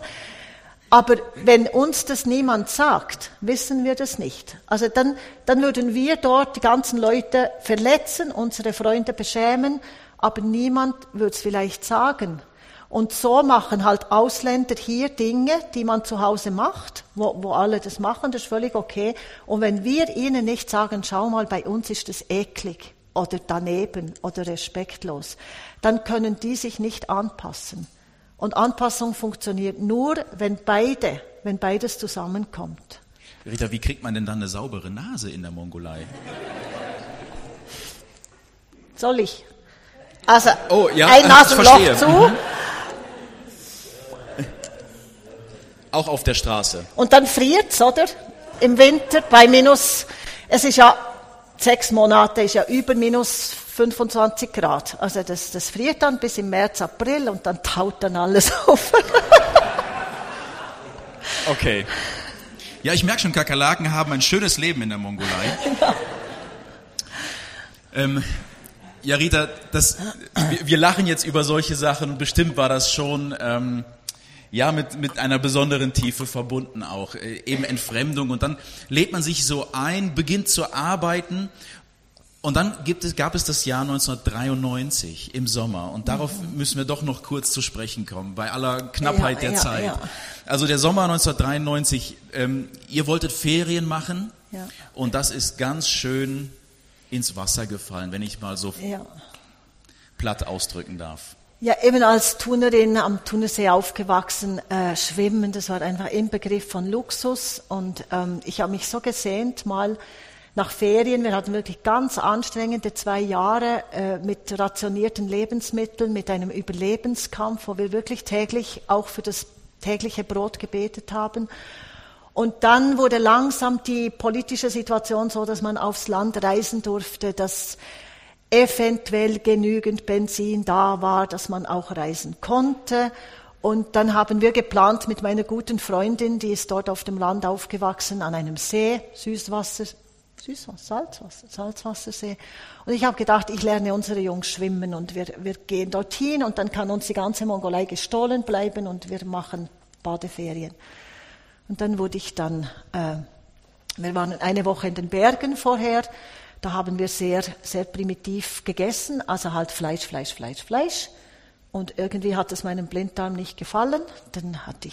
Aber wenn uns das niemand sagt, wissen wir das nicht. Also dann, dann würden wir dort die ganzen Leute verletzen, unsere Freunde beschämen, aber niemand würde es vielleicht sagen. Und so machen halt Ausländer hier Dinge, die man zu Hause macht, wo, wo alle das machen, das ist völlig okay. Und wenn wir ihnen nicht sagen, schau mal, bei uns ist das eklig oder daneben oder respektlos, dann können die sich nicht anpassen. Und Anpassung funktioniert nur, wenn beide, wenn beides zusammenkommt. Rita, wie kriegt man denn dann eine saubere Nase in der Mongolei? Soll ich? Also, oh, ja, ein Nasenloch zu. Mhm. Auch auf der Straße. Und dann friert's, oder? Im Winter bei minus, es ist ja, sechs Monate ist ja über minus fünfundzwanzig Grad. Also das, das friert dann bis im März, April und dann taut dann alles auf. Okay. Ja, ich merke schon, Kakerlaken haben ein schönes Leben in der Mongolei. Ja. Ähm, ja, Rita, das, wir, wir lachen jetzt über solche Sachen und bestimmt war das schon... Ähm, ja, mit, mit einer besonderen Tiefe verbunden auch, äh, eben Entfremdung und dann lädt man sich so ein, beginnt zu arbeiten und dann gibt es, gab es das Jahr neunzehnhundertdreiundneunzig im Sommer und darauf mhm. müssen wir doch noch kurz zu sprechen kommen, bei aller Knappheit ja, der ja, Zeit. Ja. Also der Sommer neunzehnhundertdreiundneunzig, ähm, ihr wolltet Ferien machen ja. und das ist ganz schön ins Wasser gefallen, wenn ich mal so ja. platt ausdrücken darf. Ja, eben als Thunerin am Thunersee aufgewachsen, äh, Schwimmen, das war einfach ein Begriff von Luxus und ähm, ich habe mich so gesehnt, mal nach Ferien, wir hatten wirklich ganz anstrengende zwei Jahre äh, mit rationierten Lebensmitteln, mit einem Überlebenskampf, wo wir wirklich täglich auch für das tägliche Brot gebetet haben. Und dann wurde langsam die politische Situation so, dass man aufs Land reisen durfte, dass eventuell genügend Benzin da war, dass man auch reisen konnte. Und dann haben wir geplant mit meiner guten Freundin, die ist dort auf dem Land aufgewachsen, an einem See, Süßwasser, Süßwasser, Salzwasser, Salzwassersee. Und ich habe gedacht, ich lerne unsere Jungs schwimmen und wir, wir gehen dorthin und dann kann uns die ganze Mongolei gestohlen bleiben und wir machen Badeferien. Und dann wurde ich dann, äh, wir waren eine Woche in den Bergen vorher. Da haben wir sehr, sehr primitiv gegessen, also halt Fleisch, Fleisch, Fleisch, Fleisch. Und irgendwie hat es meinem Blinddarm nicht gefallen. Dann hatte ich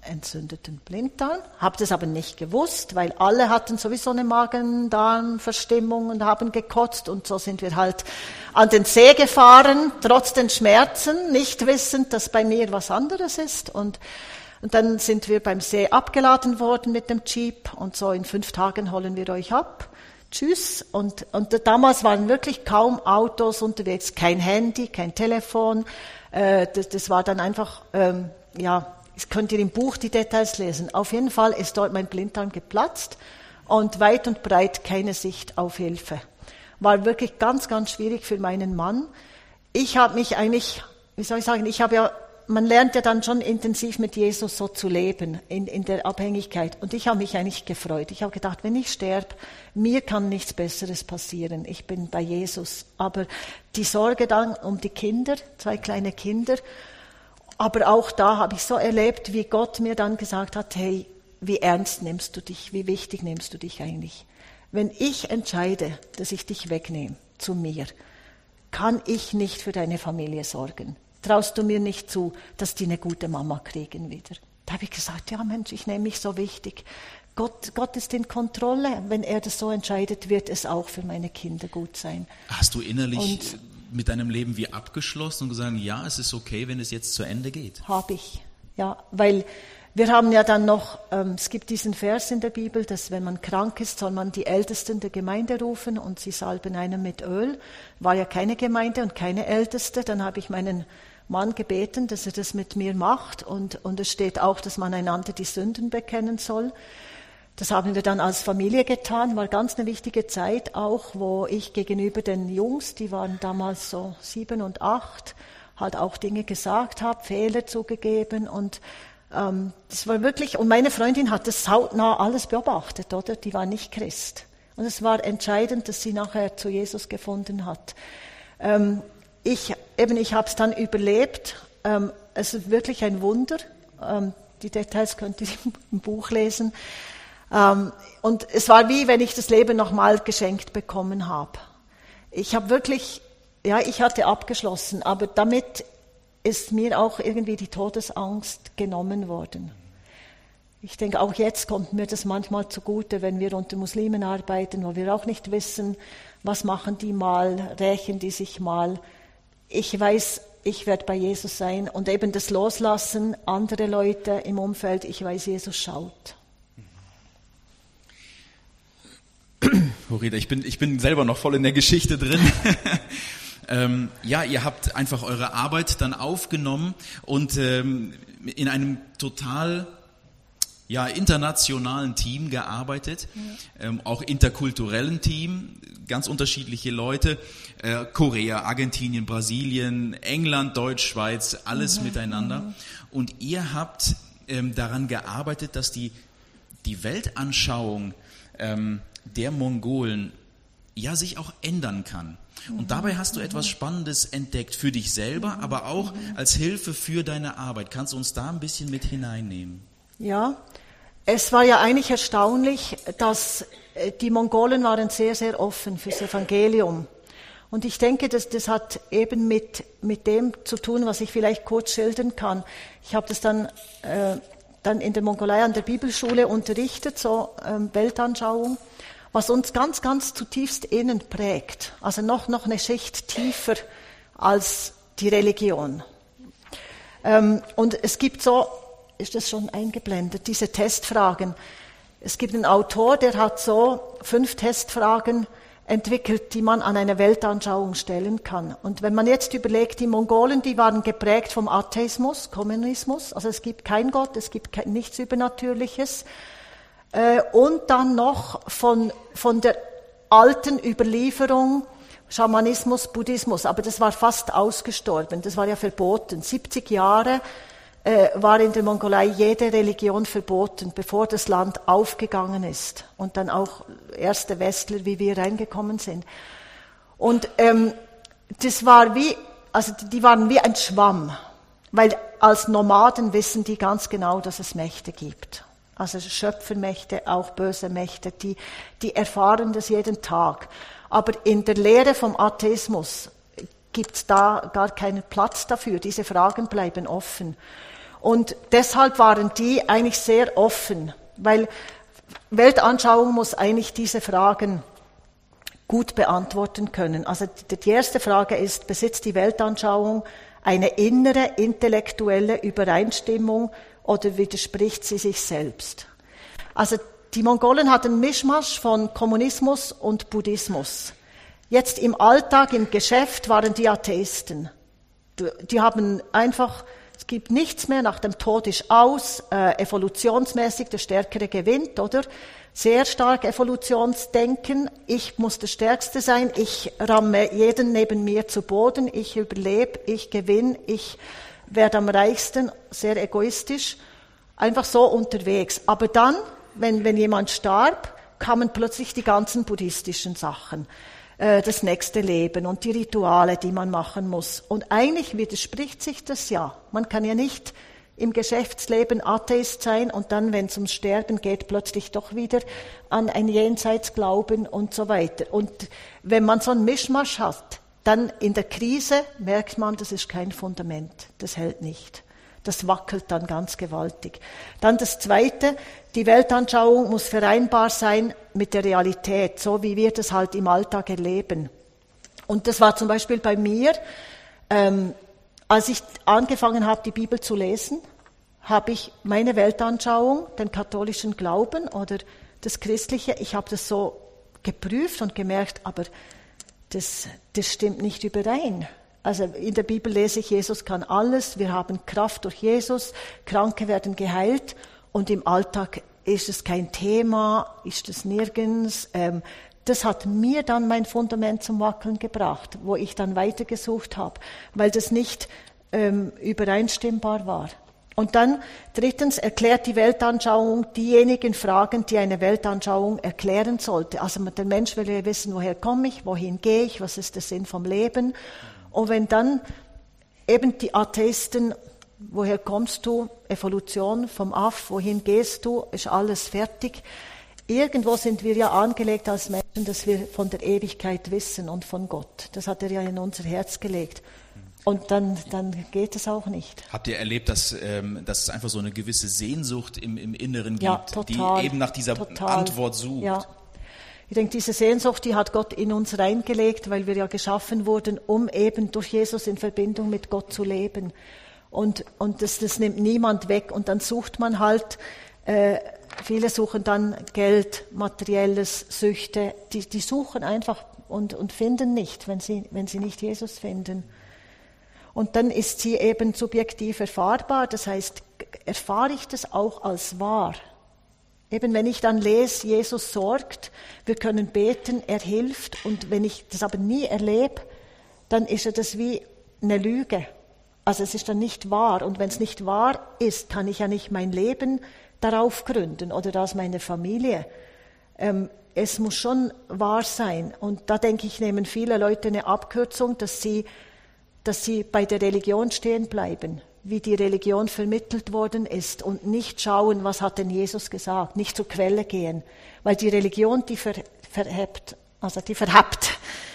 entzündeten Blinddarm, habe das aber nicht gewusst, weil alle hatten sowieso eine Magen-Darm-Verstimmung und haben gekotzt und so sind wir halt an den See gefahren, trotz den Schmerzen, nicht wissend, dass bei mir was anderes ist und, und dann sind wir beim See abgeladen worden mit dem Jeep und so in fünf Tagen holen wir euch ab. Tschüss. Und, und damals waren wirklich kaum Autos unterwegs, kein Handy, kein Telefon. Äh, das, das war dann einfach, ähm, ja, das könnt ihr im Buch die Details lesen. Auf jeden Fall ist dort mein Blinddarm geplatzt und weit und breit keine Sicht auf Hilfe. War wirklich ganz, ganz schwierig für meinen Mann. Ich habe mich eigentlich, wie soll ich sagen, ich habe ja, man lernt ja dann schon intensiv mit Jesus so zu leben, in, in der Abhängigkeit. Und ich habe mich eigentlich gefreut. Ich habe gedacht, wenn ich sterbe, mir kann nichts Besseres passieren. Ich bin bei Jesus. Aber die Sorge dann um die Kinder, zwei kleine Kinder, aber auch da habe ich so erlebt, wie Gott mir dann gesagt hat, hey, wie ernst nimmst du dich, wie wichtig nimmst du dich eigentlich? Wenn ich entscheide, dass ich dich wegnehme zu mir, kann ich nicht für deine Familie sorgen. Traust du mir nicht zu, dass die eine gute Mama kriegen wieder? Da habe ich gesagt, ja Mensch, ich nehme mich so wichtig. Gott, Gott ist in Kontrolle. Wenn er das so entscheidet, wird es auch für meine Kinder gut sein. Hast du innerlich Und mit deinem Leben wie abgeschlossen und gesagt, ja, es ist okay, wenn es jetzt zu Ende geht? Habe ich, ja, weil wir haben ja dann noch, ähm, es gibt diesen Vers in der Bibel, dass wenn man krank ist, soll man die Ältesten der Gemeinde rufen und sie salben einen mit Öl. War ja keine Gemeinde und keine Älteste. Dann habe ich meinen Mann gebeten, dass er das mit mir macht und, und es steht auch, dass man einander die Sünden bekennen soll. Das haben wir dann als Familie getan, war ganz eine wichtige Zeit auch, wo ich gegenüber den Jungs, die waren damals so sieben und acht, halt auch Dinge gesagt habe, Fehler zugegeben und ähm, das war wirklich, und meine Freundin hat das hautnah alles beobachtet, oder? Die war nicht Christ. Und es war entscheidend, dass sie nachher zu Jesus gefunden hat. Ähm, ich eben, ich habe es dann überlebt. Ähm, es ist wirklich ein Wunder. Ähm, die Details könnt ihr im Buch lesen. Ähm, und es war wie, wenn ich das Leben nochmal geschenkt bekommen habe. Ich habe wirklich, ja, ich hatte abgeschlossen, aber damit ist mir auch irgendwie die Todesangst genommen worden. Ich denke, auch jetzt kommt mir das manchmal zugute, wenn wir unter Muslimen arbeiten, wo wir auch nicht wissen, was machen die mal, rächen die sich mal. Ich weiß, ich werde bei Jesus sein und eben das Loslassen, andere Leute im Umfeld, ich weiß, Jesus schaut. Horida, ich bin, ich bin selber noch voll in der Geschichte drin. ähm, ja, ihr habt einfach eure Arbeit dann aufgenommen und ähm, in einem total ja, internationalen Team gearbeitet, ja. ähm, auch interkulturellen Team, ganz unterschiedliche Leute, äh, Korea, Argentinien, Brasilien, England, Deutsch, Schweiz, alles mhm. miteinander. Mhm. Und ihr habt ähm, daran gearbeitet, dass die, die Weltanschauung ähm, der Mongolen ja sich auch ändern kann. Und dabei hast du etwas Spannendes entdeckt für dich selber, aber auch als Hilfe für deine Arbeit. Kannst du uns da ein bisschen mit hineinnehmen? Ja, es war ja eigentlich erstaunlich, dass die Mongolen waren sehr, sehr offen fürs Evangelium. Und ich denke, dass das hat eben mit, mit dem zu tun, was ich vielleicht kurz schildern kann. Ich habe das dann, äh, dann in der Mongolei an der Bibelschule unterrichtet, so ähm, Weltanschauung, was uns ganz, ganz zutiefst innen prägt. Also noch, noch eine Schicht tiefer als die Religion. Ähm, und es gibt so, ist das schon eingeblendet, diese Testfragen. Es gibt einen Autor, der hat so fünf Testfragen entwickelt, die man an eine Weltanschauung stellen kann. Und wenn man jetzt überlegt, die Mongolen, die waren geprägt vom Atheismus, Kommunismus, also es gibt keinen Gott, es gibt kein, nichts Übernatürliches. Äh, und dann noch von, von der alten Überlieferung, Schamanismus, Buddhismus, aber das war fast ausgestorben, das war ja verboten. siebzig Jahre äh, war in der Mongolei jede Religion verboten, bevor das Land aufgegangen ist und dann auch erste Westler wie wir reingekommen sind. Und ähm, das war wie, also die waren wie ein Schwamm, weil als Nomaden wissen die ganz genau, dass es Mächte gibt. Also Schöpfermächte, auch böse Mächte, die, die erfahren das jeden Tag. Aber in der Lehre vom Atheismus gibt es da gar keinen Platz dafür. Diese Fragen bleiben offen. Und deshalb waren die eigentlich sehr offen, weil Weltanschauung muss eigentlich diese Fragen gut beantworten können. Also die erste Frage ist, besitzt die Weltanschauung eine innere intellektuelle Übereinstimmung oder widerspricht sie sich selbst? Also die Mongolen hatten Mischmasch von Kommunismus und Buddhismus. Jetzt im Alltag, im Geschäft waren die Atheisten. Die haben einfach, es gibt nichts mehr, nach dem Tod ist aus, äh, evolutionsmäßig der Stärkere gewinnt, oder? Sehr stark Evolutionsdenken, ich muss der Stärkste sein, ich ramme jeden neben mir zu Boden, ich überlebe, ich gewinne, ich werde am reichsten, sehr egoistisch, einfach so unterwegs. Aber dann, wenn, wenn jemand starb, kamen plötzlich die ganzen buddhistischen Sachen, äh, das nächste Leben und die Rituale, die man machen muss. Und eigentlich widerspricht sich das ja. Man kann ja nicht im Geschäftsleben Atheist sein und dann, wenn es ums Sterben geht, plötzlich doch wieder an ein Jenseits glauben und so weiter. Und wenn man so einen Mischmasch hat, dann in der Krise merkt man, das ist kein Fundament, das hält nicht. Das wackelt dann ganz gewaltig. Dann das Zweite, die Weltanschauung muss vereinbar sein mit der Realität, so wie wir das halt im Alltag erleben. Und das war zum Beispiel bei mir, ähm, als ich angefangen habe, die Bibel zu lesen, habe ich meine Weltanschauung, den katholischen Glauben oder das Christliche, ich habe das so geprüft und gemerkt, aber das, das stimmt nicht überein. Also in der Bibel lese ich, Jesus kann alles, wir haben Kraft durch Jesus, Kranke werden geheilt und im Alltag ist es kein Thema, ist es nirgends. Ähm, das hat mir dann mein Fundament zum Wackeln gebracht, wo ich dann weitergesucht habe, weil das nicht ähm, übereinstimmbar war. Und dann drittens erklärt die Weltanschauung diejenigen Fragen, die eine Weltanschauung erklären sollte. Also der Mensch will ja wissen, woher komme ich, wohin gehe ich, was ist der Sinn vom Leben. Und wenn dann eben die Atheisten, woher kommst du, Evolution vom Aff, wohin gehst du, ist alles fertig. Irgendwo sind wir ja angelegt als Menschen, dass wir von der Ewigkeit wissen und von Gott. Das hat er ja in unser Herz gelegt. Und dann, dann geht es auch nicht. Habt ihr erlebt, dass, ähm, dass es einfach so eine gewisse Sehnsucht im, im Inneren gibt, ja, total, die eben nach dieser total. Antwort sucht? Ja. Ich denke, diese Sehnsucht, die hat Gott in uns reingelegt, weil wir ja geschaffen wurden, um eben durch Jesus in Verbindung mit Gott zu leben. Und, und das, das nimmt niemand weg. Und dann sucht man halt, äh, viele suchen dann Geld, Materielles, Süchte. Die, die suchen einfach und, und finden nicht, wenn sie, wenn sie nicht Jesus finden. Und dann ist sie eben subjektiv erfahrbar. Das heißt, erfahre ich das auch als wahr? Eben wenn ich dann lese, Jesus sorgt, wir können beten, er hilft. Und wenn ich das aber nie erlebe, dann ist das wie eine Lüge. Also es ist dann nicht wahr. Und wenn es nicht wahr ist, kann ich ja nicht mein Leben darauf gründen oder das meiner Familie. Ähm, es muss schon wahr sein. Und da denke ich, nehmen viele Leute eine Abkürzung, dass sie, dass sie bei der Religion stehen bleiben, wie die Religion vermittelt worden ist und nicht schauen, was hat denn Jesus gesagt, nicht zur Quelle gehen. Weil die Religion, die ver, verhebt, also die verhabt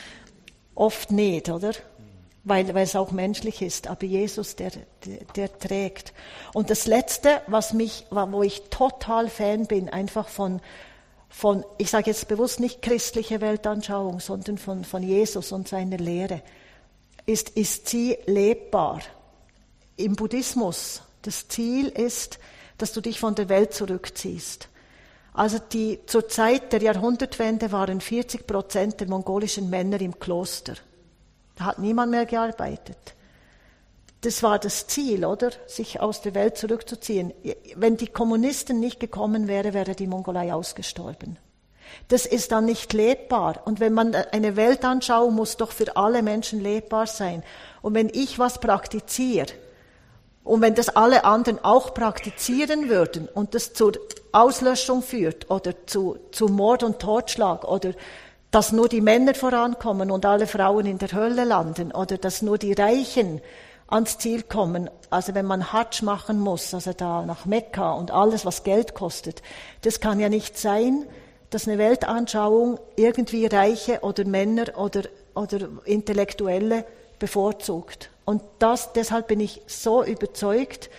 oft nicht, oder? Weil, weil es auch menschlich ist. Aber Jesus, der, der, der trägt. Und das Letzte, was mich, wo ich total Fan bin, einfach von, von, ich sage jetzt bewusst nicht christliche Weltanschauung, sondern von, von Jesus und seiner Lehre, ist, ist sie lebbar. Im Buddhismus, das Ziel ist, dass du dich von der Welt zurückziehst. Also die, zur Zeit der Jahrhundertwende waren vierzig Prozent der mongolischen Männer im Kloster. Da hat niemand mehr gearbeitet. Das war das Ziel, oder? Sich aus der Welt zurückzuziehen. Wenn die Kommunisten nicht gekommen wären, wäre die Mongolei ausgestorben. Das ist dann nicht lebbar. Und wenn man eine Welt anschaut, muss doch für alle Menschen lebbar sein. Und wenn ich was praktiziere, und wenn das alle anderen auch praktizieren würden und das zur Auslöschung führt oder zu, zu Mord und Totschlag oder dass nur die Männer vorankommen und alle Frauen in der Hölle landen oder dass nur die Reichen ans Ziel kommen, also wenn man Hadsch machen muss, also da nach Mekka und alles, was Geld kostet, das kann ja nicht sein, dass eine Weltanschauung irgendwie Reiche oder Männer oder, oder Intellektuelle bevorzugt. Und das, deshalb bin ich so überzeugt,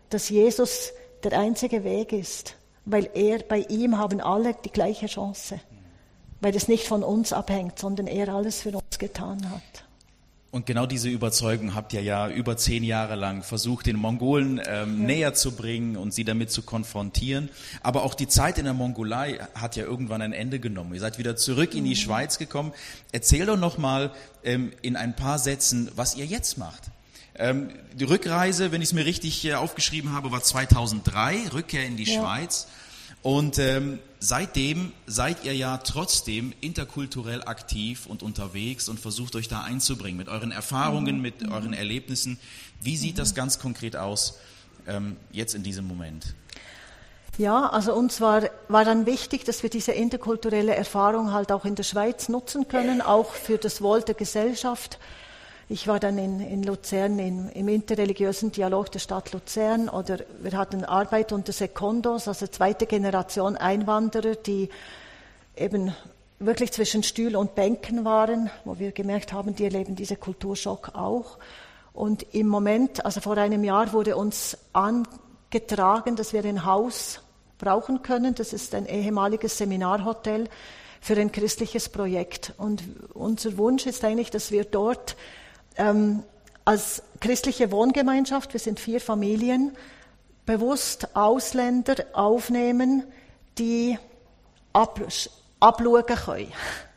dass Jesus der einzige Weg ist, weil er, bei ihm haben alle die gleiche Chance, weil es nicht von uns abhängt, sondern er alles für uns getan hat. Und genau diese Überzeugung habt ihr ja über zehn Jahre lang versucht, den Mongolen ähm, ja. näher zu bringen und sie damit zu konfrontieren. Aber auch die Zeit in der Mongolei hat ja irgendwann ein Ende genommen. Ihr seid wieder zurück mhm. in die Schweiz gekommen. Erzähl doch noch mal ähm, in ein paar Sätzen, was ihr jetzt macht. Ähm, die Rückreise, wenn ich es mir richtig äh, aufgeschrieben habe, war zweitausenddrei, Rückkehr in die ja. Schweiz. Und ähm, seitdem seid ihr ja trotzdem interkulturell aktiv und unterwegs und versucht euch da einzubringen mit euren Erfahrungen, mhm. mit mhm. euren Erlebnissen. Wie sieht mhm. das ganz konkret aus ähm, jetzt in diesem Moment? Ja, also uns war, war dann wichtig, dass wir diese interkulturelle Erfahrung halt auch in der Schweiz nutzen können, auch für das Wohl der Gesellschaft. Ich war dann in, in Luzern in, im interreligiösen Dialog der Stadt Luzern, oder wir hatten Arbeit unter Secondos, also zweite Generation Einwanderer, die eben wirklich zwischen Stuhl und Bänken waren, wo wir gemerkt haben, die erleben diesen Kulturschock auch. Und im Moment, also vor einem Jahr, wurde uns angetragen, dass wir ein Haus brauchen können. Das ist ein ehemaliges Seminarhotel für ein christliches Projekt. Und unser Wunsch ist eigentlich, dass wir dort Ähm, als christliche Wohngemeinschaft, wir sind vier Familien, bewusst Ausländer aufnehmen, die ab, abschauen können.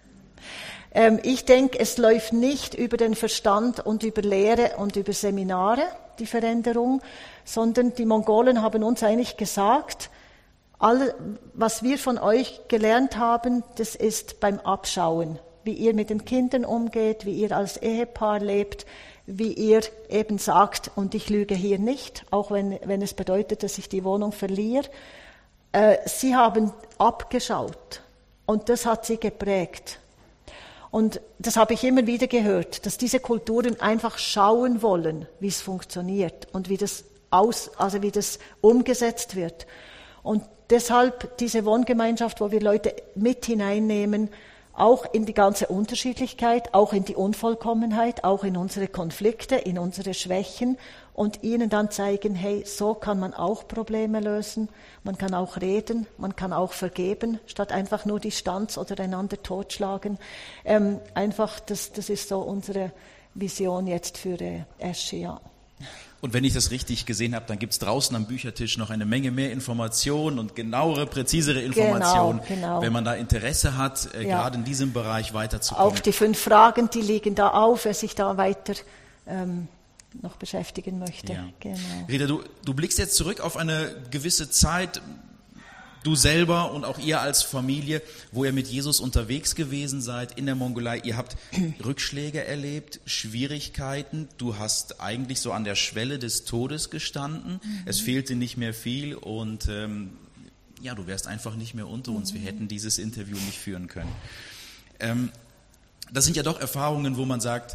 Ähm, ich denke, es läuft nicht über den Verstand und über Lehre und über Seminare, die Veränderung, sondern die Mongolen haben uns eigentlich gesagt, all, was wir von euch gelernt haben, das ist beim Abschauen. Wie ihr mit den Kindern umgeht, wie ihr als Ehepaar lebt, wie ihr eben sagt, und ich lüge hier nicht, auch wenn, wenn es bedeutet, dass ich die Wohnung verliere. Äh, sie haben abgeschaut und das hat sie geprägt. Und das habe ich immer wieder gehört, dass diese Kulturen einfach schauen wollen, wie es funktioniert und wie das, aus, also wie das umgesetzt wird. Und deshalb diese Wohngemeinschaft, wo wir Leute mit hineinnehmen, auch in die ganze Unterschiedlichkeit, auch in die Unvollkommenheit, auch in unsere Konflikte, in unsere Schwächen und ihnen dann zeigen, hey, so kann man auch Probleme lösen, man kann auch reden, man kann auch vergeben, statt einfach nur Distanz oder einander totschlagen. Ähm, einfach, das, das ist so unsere Vision jetzt für äh, Esche, ja. Und wenn ich das richtig gesehen habe, dann gibt es draußen am Büchertisch noch eine Menge mehr Informationen und genauere, präzisere Informationen, genau, genau. wenn man da Interesse hat, äh, ja. gerade in diesem Bereich weiterzukommen. Auch die fünf Fragen, die liegen da auf, wer sich da weiter ähm, noch beschäftigen möchte. Ja. Genau. Rita, du, du blickst jetzt zurück auf eine gewisse Zeit, du selber und auch ihr als Familie, wo ihr mit Jesus unterwegs gewesen seid in der Mongolei. Ihr habt Rückschläge erlebt, Schwierigkeiten. Du hast eigentlich so an der Schwelle des Todes gestanden. Mhm. Es fehlte nicht mehr viel und ähm, ja, du wärst einfach nicht mehr unter uns. Wir hätten dieses Interview nicht führen können. Ähm, das sind ja doch Erfahrungen, wo man sagt,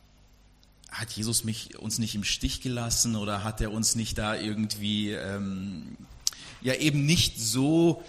hat Jesus mich, uns nicht im Stich gelassen oder hat er uns nicht da irgendwie... Ähm, ja eben nicht so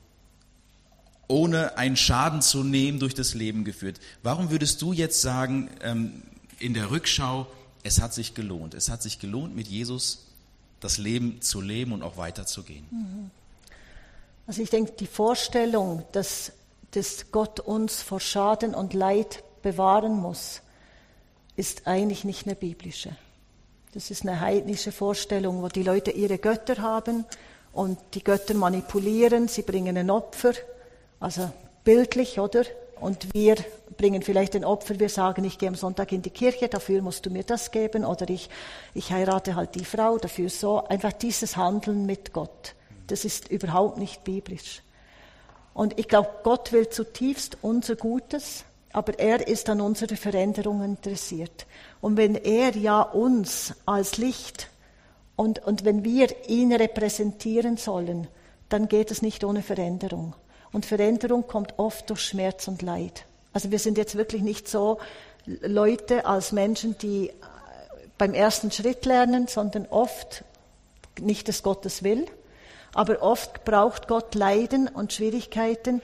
ohne einen Schaden zu nehmen durch das Leben geführt. Warum würdest du jetzt sagen, ähm, in der Rückschau, es hat sich gelohnt, es hat sich gelohnt, mit Jesus das Leben zu leben und auch weiterzugehen? Also ich denke, die Vorstellung, dass, dass Gott uns vor Schaden und Leid bewahren muss, ist eigentlich nicht eine biblische. Das ist eine heidnische Vorstellung, wo die Leute ihre Götter haben, und die Götter manipulieren, sie bringen ein Opfer, also bildlich, oder? Und wir bringen vielleicht ein Opfer, wir sagen, ich gehe am Sonntag in die Kirche, dafür musst du mir das geben, oder ich, ich heirate halt die Frau, dafür so. Einfach dieses Handeln mit Gott, das ist überhaupt nicht biblisch. Und ich glaube, Gott will zutiefst unser Gutes, aber er ist an unserer Veränderung interessiert. Und wenn er ja uns als Licht Und, und wenn wir ihn repräsentieren sollen, dann geht es nicht ohne Veränderung. Und Veränderung kommt oft durch Schmerz und Leid. Also wir sind jetzt wirklich nicht so Leute als Menschen, die beim ersten Schritt lernen, sondern oft nicht, dass Gott es will, aber oft braucht Gott Leiden und Schwierigkeiten,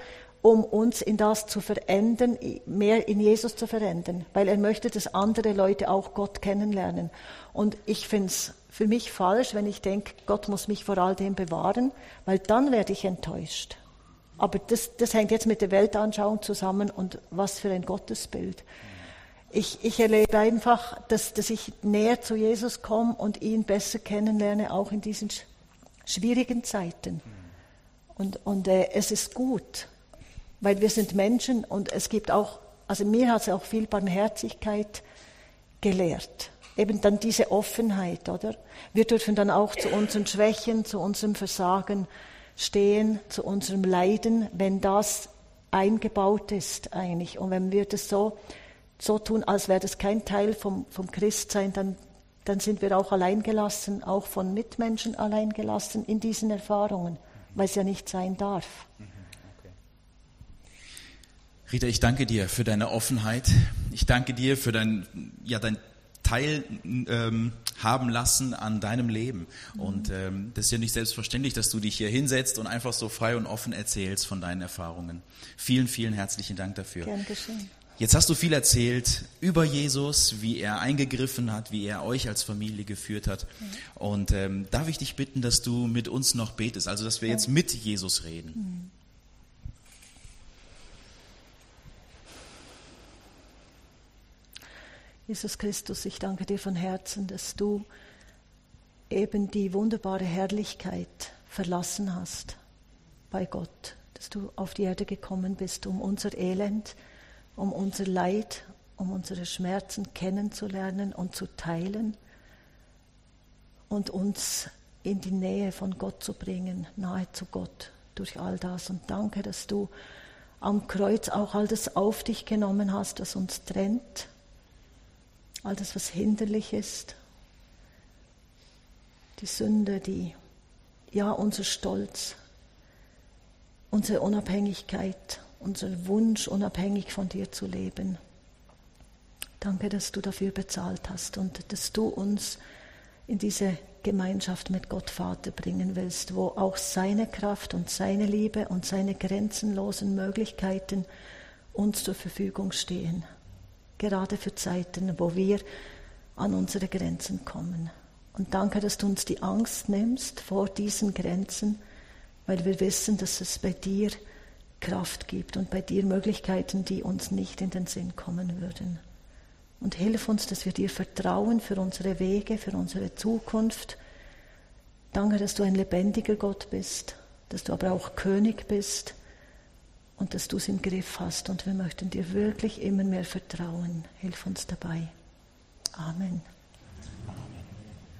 um uns in das zu verändern, mehr in Jesus zu verändern, weil er möchte, dass andere Leute auch Gott kennenlernen. Und ich finde es für mich falsch, wenn ich denke, Gott muss mich vor all dem bewahren, weil dann werde ich enttäuscht. Aber das, das hängt jetzt mit der Weltanschauung zusammen und was für ein Gottesbild. Ich, ich erlebe einfach, dass, dass ich näher zu Jesus komme und ihn besser kennenlerne, auch in diesen schwierigen Zeiten. Und, und äh, es ist gut, weil wir sind Menschen und es gibt auch, also mir hat es auch viel Barmherzigkeit gelehrt. Eben dann diese Offenheit, oder? Wir dürfen dann auch zu unseren Schwächen, zu unserem Versagen stehen, zu unserem Leiden, wenn das eingebaut ist eigentlich. Und wenn wir das so, so tun, als wäre das kein Teil vom, vom Christsein, dann, dann sind wir auch alleingelassen, auch von Mitmenschen alleingelassen in diesen Erfahrungen, weil es ja nicht sein darf. Okay. Rita, ich danke dir für deine Offenheit. Ich danke dir für dein, ja, dein Teil ähm, haben lassen an deinem Leben. Mhm. Und ähm, das ist ja nicht selbstverständlich, dass du dich hier hinsetzt und einfach so frei und offen erzählst von deinen Erfahrungen. Vielen, vielen herzlichen Dank dafür. Gern geschehen. Jetzt hast du viel erzählt über Jesus, wie er eingegriffen hat, wie er euch als Familie geführt hat. Mhm. Und ähm, darf ich dich bitten, dass du mit uns noch betest, also dass wir jetzt mit Jesus reden. Mhm. Jesus Christus, ich danke dir von Herzen, dass du eben die wunderbare Herrlichkeit verlassen hast bei Gott, dass du auf die Erde gekommen bist, um unser Elend, um unser Leid, um unsere Schmerzen kennenzulernen und zu teilen und uns in die Nähe von Gott zu bringen, nahe zu Gott durch all das. Und danke, dass du am Kreuz auch all das auf dich genommen hast, was uns trennt, all das, was hinderlich ist, die Sünde, die, ja, unser Stolz, unsere Unabhängigkeit, unser Wunsch, unabhängig von dir zu leben. Danke, dass du dafür bezahlt hast und dass du uns in diese Gemeinschaft mit Gott Vater bringen willst, wo auch seine Kraft und seine Liebe und seine grenzenlosen Möglichkeiten uns zur Verfügung stehen. Gerade für Zeiten, wo wir an unsere Grenzen kommen. Und danke, dass du uns die Angst nimmst vor diesen Grenzen, weil wir wissen, dass es bei dir Kraft gibt und bei dir Möglichkeiten, die uns nicht in den Sinn kommen würden. Und hilf uns, dass wir dir vertrauen für unsere Wege, für unsere Zukunft. Danke, dass du ein lebendiger Gott bist, dass du aber auch König bist, und dass du es im Griff hast. Und wir möchten dir wirklich immer mehr vertrauen. Hilf uns dabei. Amen.